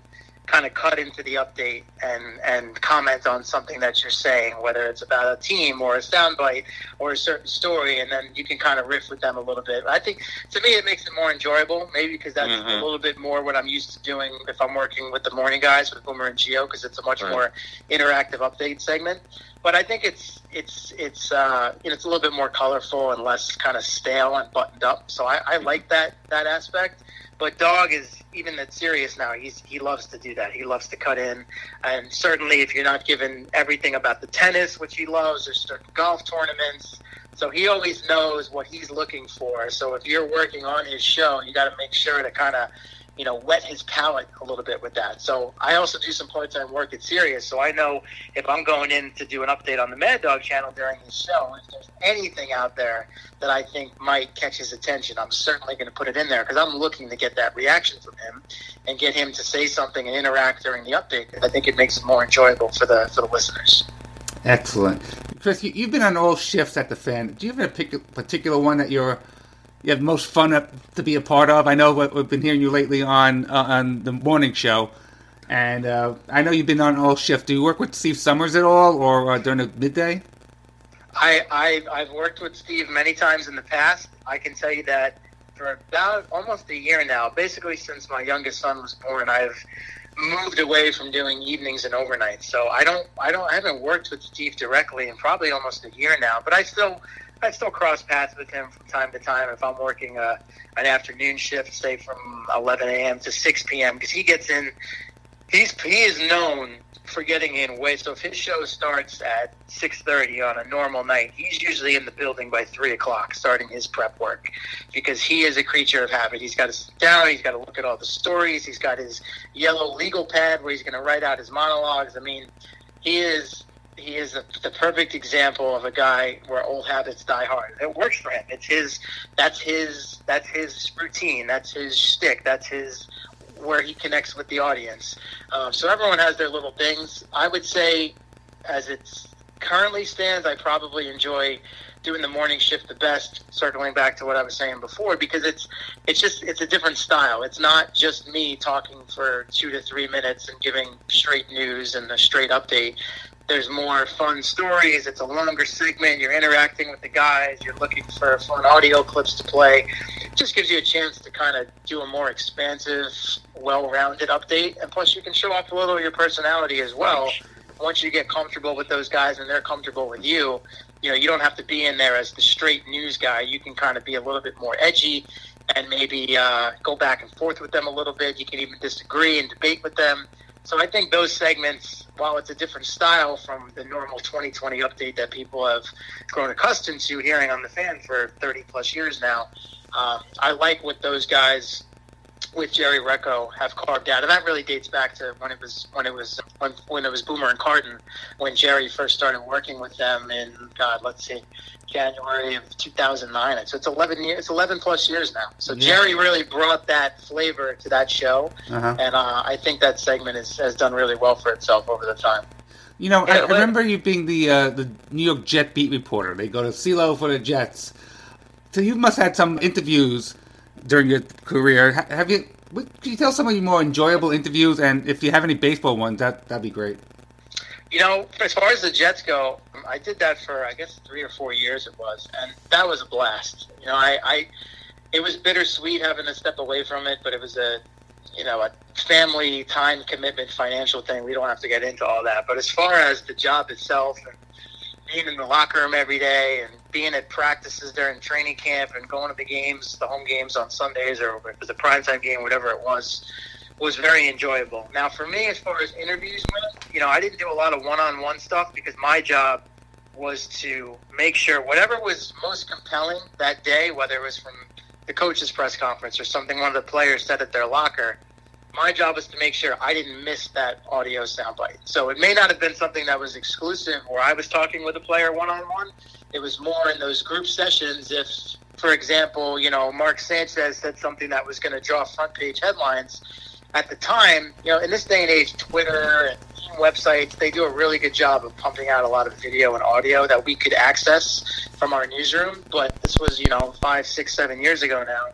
kind of cut into the update and, and comment on something that you're saying, whether it's about a team or a soundbite or a certain story, and then you can kind of riff with them a little bit. I think, to me, it makes it more enjoyable, maybe because that's mm-hmm. a little bit more what I'm used to doing if I'm working with the morning guys, with Boomer and Gio, because it's a much right. more interactive update segment. But I think it's it's it's uh, you know, it's a little bit more colorful and less kind of stale and buttoned up. So I, I like that that aspect. But Dog is even that serious now. He's he loves to do that. He loves to cut in, and certainly if you're not given everything about the tennis, which he loves, there's certain golf tournaments. So he always knows what he's looking for. So if you're working on his show, you got to make sure to kind of, you know, wet his palate a little bit with that. So I also do some part-time work at Sirius, so I know if I'm going in to do an update on the Mad Dog channel during his show, if there's anything out there that I think might catch his attention, I'm certainly going to put it in there, because I'm looking to get that reaction from him and get him to say something and interact during the update. I think it makes it more enjoyable for the for the listeners. Excellent. Chris, you, you've been on all shifts at the Fan. Do you have a particular one that you're you have most fun to be a part of? I know we've been hearing you lately on uh, on the morning show, and uh, I know you've been on all shift. Do you work with Steve Summers at all, or uh, during the midday? I, I I've worked with Steve many times in the past. I can tell you that for about almost a year now, basically since my youngest son was born, I've moved away from doing evenings and overnights. So I don't I don't I haven't worked with Steve directly in probably almost a year now, but I still. I still cross paths with him from time to time if I'm working a, an afternoon shift, say from eleven a.m. to six p.m. because he gets in. He's he is known for getting in way. So if his show starts at six thirty on a normal night, he's usually in the building by three o'clock, starting his prep work, because he is a creature of habit. He's got to sit down. He's got to look at all the stories. He's got his yellow legal pad where he's going to write out his monologues. I mean, he is. He is a, the perfect example of a guy where old habits die hard. It works for him. It's his. That's his. That's his routine. That's his shtick. That's his where he connects with the audience. Um, so everyone has their little things. I would say, as it currently stands, I probably enjoy doing the morning shift the best. Circling back to what I was saying before, because it's it's just it's a different style. It's not just me talking for two to three minutes and giving straight news and a straight update. There's more fun stories. It's a longer segment. You're interacting with the guys. You're looking for fun audio clips to play. It just gives you a chance to kind of do a more expansive, well-rounded update. And plus, you can show off a little of your personality as well. Once you get comfortable with those guys and they're comfortable with you, you know, you don't have to be in there as the straight news guy. You can kind of be a little bit more edgy and maybe uh, go back and forth with them a little bit. You can even disagree and debate with them. So I think those segments, while it's a different style from the normal twenty twenty update that people have grown accustomed to hearing on the Fan for thirty plus years now, uh, I like what those guys with Jerry Recco have carved out, and that really dates back to when it was when it was when, when it was Boomer and Carton, when Jerry first started working with them in God, let's see, January of two thousand nine. So it's eleven years, it's eleven plus years now. So yeah. Jerry really brought that flavor to that show, uh-huh. and uh, I think that segment is, has done really well for itself over the time. You know, yeah, I, I remember you being the uh, the New York Jet beat reporter. They go to C L O for the Jets. So you must have had some interviews during your career. Have you? Can you tell some of your more enjoyable interviews? And if you have any baseball ones, that that'd be great. You know, as far as the Jets go, I did that for I guess three or four years it was, and that was a blast. You know, I, I it was bittersweet having to step away from it, but it was a you know a family time commitment, financial thing. We don't have to get into all that. But as far as the job itself and being in the locker room every day and being at practices during training camp and going to the games, the home games on Sundays, or if it was a primetime game, whatever it was, was very enjoyable. Now, for me, as far as interviews went, you know, I didn't do a lot of one-on-one stuff because my job was to make sure whatever was most compelling that day, whether it was from the coach's press conference or something one of the players said at their locker, my job was to make sure I didn't miss that audio soundbite. So it may not have been something that was exclusive where I was talking with a player one-on-one. It was more in those group sessions if, for example, you know, Mark Sanchez said something that was going to draw front-page headlines. At the time, you know, in this day and age, Twitter and team websites, they do a really good job of pumping out a lot of video and audio that we could access from our newsroom. But this was, you know, five, six, seven years ago now.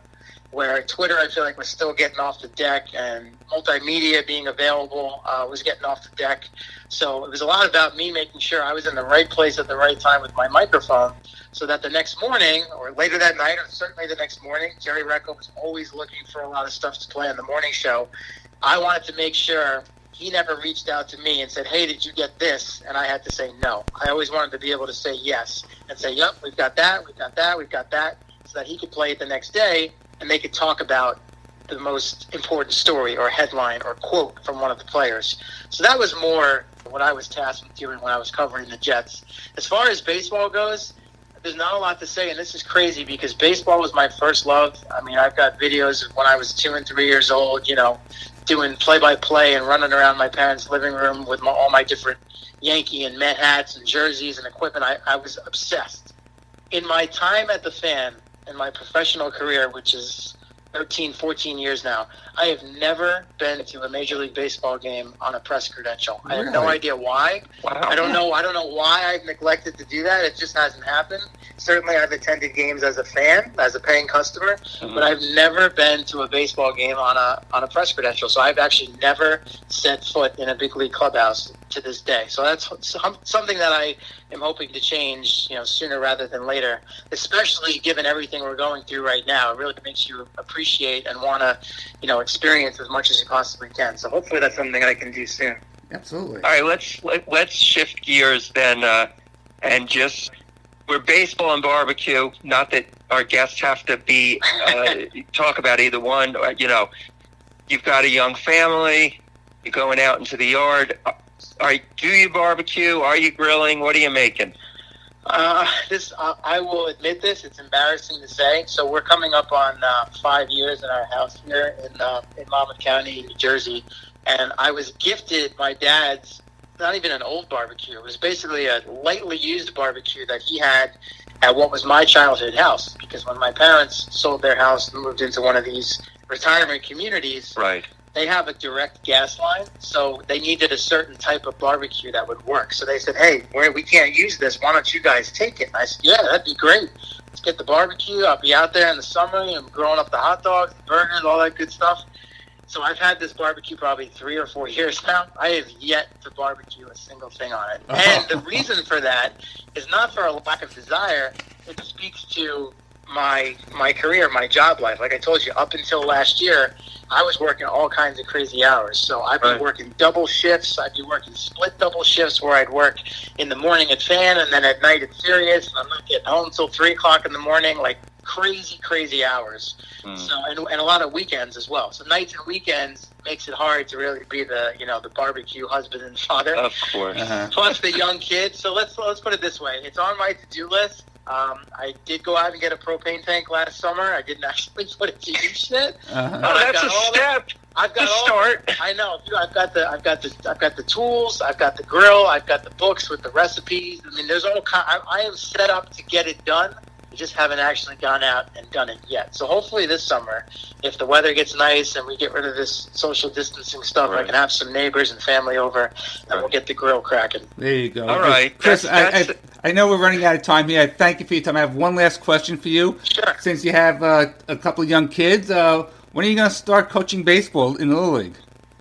where Twitter, I feel like, was still getting off the deck, and multimedia being available uh, was getting off the deck. So it was a lot about me making sure I was in the right place at the right time with my microphone, so that the next morning, or later that night, or certainly the next morning, Jerry Recco was always looking for a lot of stuff to play on the morning show. I wanted to make sure he never reached out to me and said, hey, did you get this? And I had to say no. I always wanted to be able to say yes and say, yep, we've got that, we've got that, we've got that, so that he could play it the next day and they could talk about the most important story or headline or quote from one of the players. So that was more what I was tasked with doing when I was covering the Jets. As far as baseball goes, there's not a lot to say, and this is crazy because baseball was my first love. I mean, I've got videos of when I was two and three years old, you know, doing play-by-play and running around my parents' living room with my, all my different Yankee and Met hats and jerseys and equipment. I, I was obsessed. In my time at the Fan, in my professional career, which is thirteen, fourteen years now, I have never been to a Major League Baseball game on a press credential. I have no Really? idea why. Wow. I don't know. I don't know why I've neglected to do that. It just hasn't happened. Certainly, I've attended games as a fan, as a paying customer, Mhm. but I've never been to a baseball game on a on a press credential. So I've actually never set foot in a big league clubhouse to this day. So that's some, something that I am hoping to change, you know, sooner rather than later. Especially given everything we're going through right now, it really makes you appreciate and want to, you know, experience as much as you possibly can. So hopefully that's something I can do soon. Absolutely. All right, let's let, let's shift gears then, uh, and just we're baseball and barbecue. Not that our guests have to be uh, talk about either one. Or, you know, you've got a young family. You're going out into the yard. Are do you barbecue? Are you grilling? What are you making? Uh, this uh, I will admit this. It's embarrassing to say. So we're coming up on uh, five years in our house here in uh, in Monmouth County, New Jersey, and I was gifted my dad's. Not even an old barbecue. It was basically a lightly used barbecue that he had at what was my childhood house. Because when my parents sold their house and moved into one of these retirement communities, Right. they have a direct gas line, so they needed a certain type of barbecue that would work. So they said, hey, we're, we can't use this. Why don't you guys take it? And I said, yeah, that'd be great. Let's get the barbecue. I'll be out there in the summer and growing up the hot dogs, the burgers, all that good stuff. So I've had this barbecue probably three or four years now. I have yet to barbecue a single thing on it. And the reason for that is not for a lack of desire. It speaks to my my career, my job life. Like I told you, up until last year, I was working all kinds of crazy hours. So I'd be Right. working double shifts. I'd be working split double shifts where I'd work in the morning at Fan and then at night at Sirius. And I'm not getting home until three o'clock in the morning, like crazy, crazy hours. Mm. So and, and a lot of weekends as well. So nights and weekends makes it hard to really be the, you know, the barbecue husband and father. Of course. Uh-huh. Plus the young kids. So let's let's put it this way. It's on my to-do list. Um, I did go out and get a propane tank last summer. I didn't actually put it to use yet. Uh-huh. But Oh, I've that's got a all the- step. I've got to all. start. I know. Dude, I've got the. I've got the. I've got the tools. I've got the grill. I've got the books with the recipes. I mean, there's all kind. I, I am set up to get it done. I just haven't actually gone out and done it yet. So hopefully this summer, if the weather gets nice and we get rid of this social distancing stuff, I Right. can have some neighbors and family over, and we'll get the grill cracking. There you go. All right. Chris, That's- that's- I, I, I know we're running out of time here. Thank you for your time. I have one last question for you. Sure. Since you have uh, a couple of young kids, uh, when are you going to start coaching baseball in the Little League?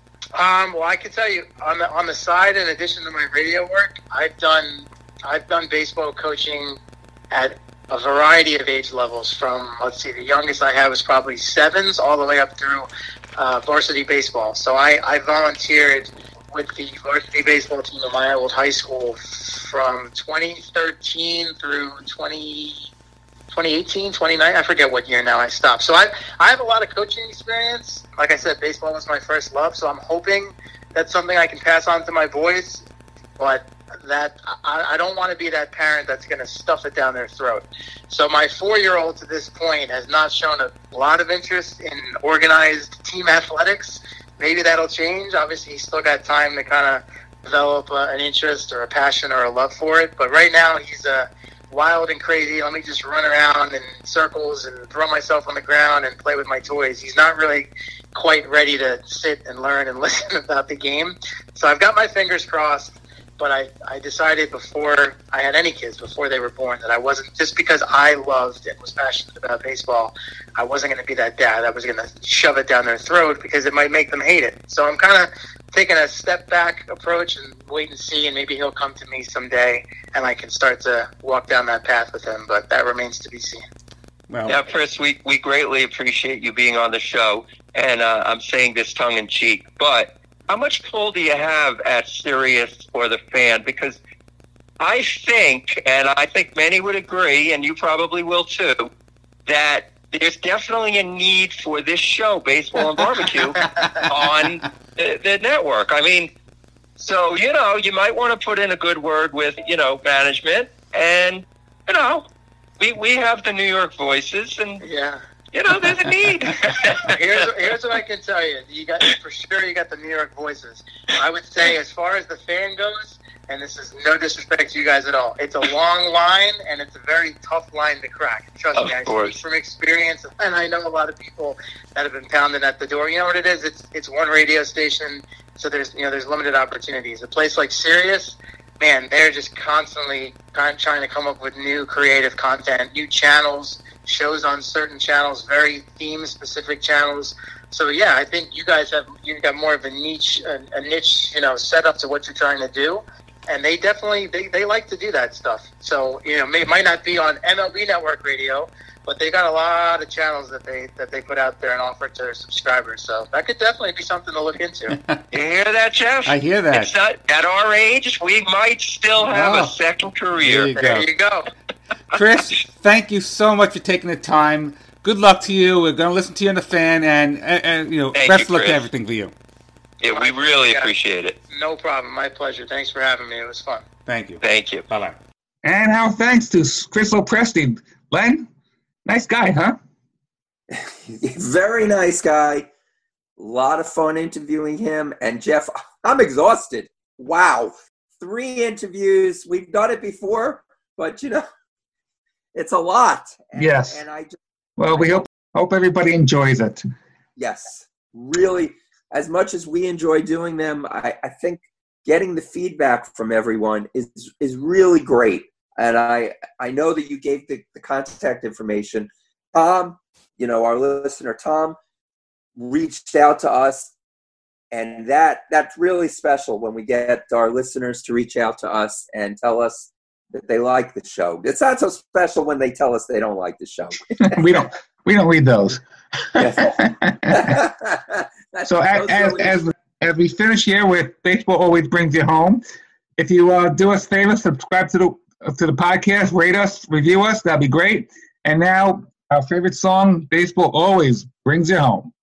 Um, well, I can tell you on the on the side, in addition to my radio work, I've done I've done baseball coaching at a variety of age levels. From let's see, the youngest I had was probably sevens, all the way up through uh, varsity baseball. So I, I volunteered with the varsity baseball team at my old high school from twenty thirteen through twenty. twenty eighteen, twenty nineteen, I forget what year now I stopped. So I I have a lot of coaching experience. Like I said, baseball was my first love, so I'm hoping that's something I can pass on to my boys. But that I, I don't want to be that parent that's going to stuff it down their throat. So my four-year-old to this point has not shown a lot of interest in organized team athletics. Maybe that'll change. Obviously, he's still got time to kind of develop uh, an interest or a passion or a love for it. But right now, he's a uh, wild and crazy. Let me just run around in circles and throw myself on the ground and play with my toys. He's not really quite ready to sit and learn and listen about the game. So I've got my fingers crossed. but I, I decided before I had any kids, before they were born, that I wasn't, just because I loved and was passionate about baseball, I wasn't going to be that dad. I was going to shove it down their throat because it might make them hate it. So I'm kind of taking a step back approach and wait and see, and maybe he'll come to me someday and I can start to walk down that path with him, but that remains to be seen. Well, yeah, Chris, we, we greatly appreciate you being on the show, and uh, I'm saying this tongue-in-cheek, but how much pull do you have at Sirius or the Fan? Because I think, and I think many would agree, and you probably will too, that there's definitely a need for this show, Baseball and Barbecue, on the, the network. I mean, so, you know, you might want to put in a good word with, you know, management, and, you know, we we have the New York voices, and, yeah. you know, there's a need. here's, here's what I can tell you. You got, for sure, you got the New York voices. I would say, as far as the Fan goes, and this is no disrespect to you guys at all, it's a long line, and it's a very tough line to crack. Trust of me, I course. speak from experience, and I know a lot of people that have been pounding at the door. You know what it is? It's it's one radio station, so there's you know there's limited opportunities. A place like Sirius, man, they're just constantly trying to come up with new creative content, new channels, shows on certain channels, very theme-specific channels. So yeah, I think you guys have you got more of a niche, a, a niche, you know, set up to what you're trying to do, and they definitely they, they like to do that stuff. So you know, it might not be on M L B Network Radio, but they got a lot of channels that they that they put out there and offer to their subscribers. So that could definitely be something to look into. You hear that, Jeff? I hear that. It's not, at our age, we might still have Oh, a second career. there you go. There you go. Chris, thank you so much for taking the time. Good luck to you. We're going to listen to you on the Fan, and, and, and you know, Thank best you, luck to Chris. everything for you. Yeah, we really Yeah. appreciate it. No problem. My pleasure. Thanks for having me. It was fun. Thank you. Thank you. Bye-bye. And our thanks to Chris Lopresti. Len, nice guy, huh? Very nice guy. A lot of fun interviewing him. And Jeff, I'm exhausted. Wow. Three interviews. We've done it before, but you know, it's a lot. And, Yes. And I just, Well, we hope hope everybody enjoys it. yes, really, as much as we enjoy doing them, I, I think getting the feedback from everyone is is really great. And I I know that you gave the, the contact information. Tom, you know, our listener Tom reached out to us, and that that's really special when we get our listeners to reach out to us and tell us that they like the show. It's not so special when they tell us they don't like the show. we don't we don't read those. That's- So as, those as, really- as, as we finish here with Baseball Always Brings You Home, if you uh, do us a favor, subscribe to the to the podcast, rate us, review us, that'd be great. And now our favorite song, Baseball Always Brings You Home.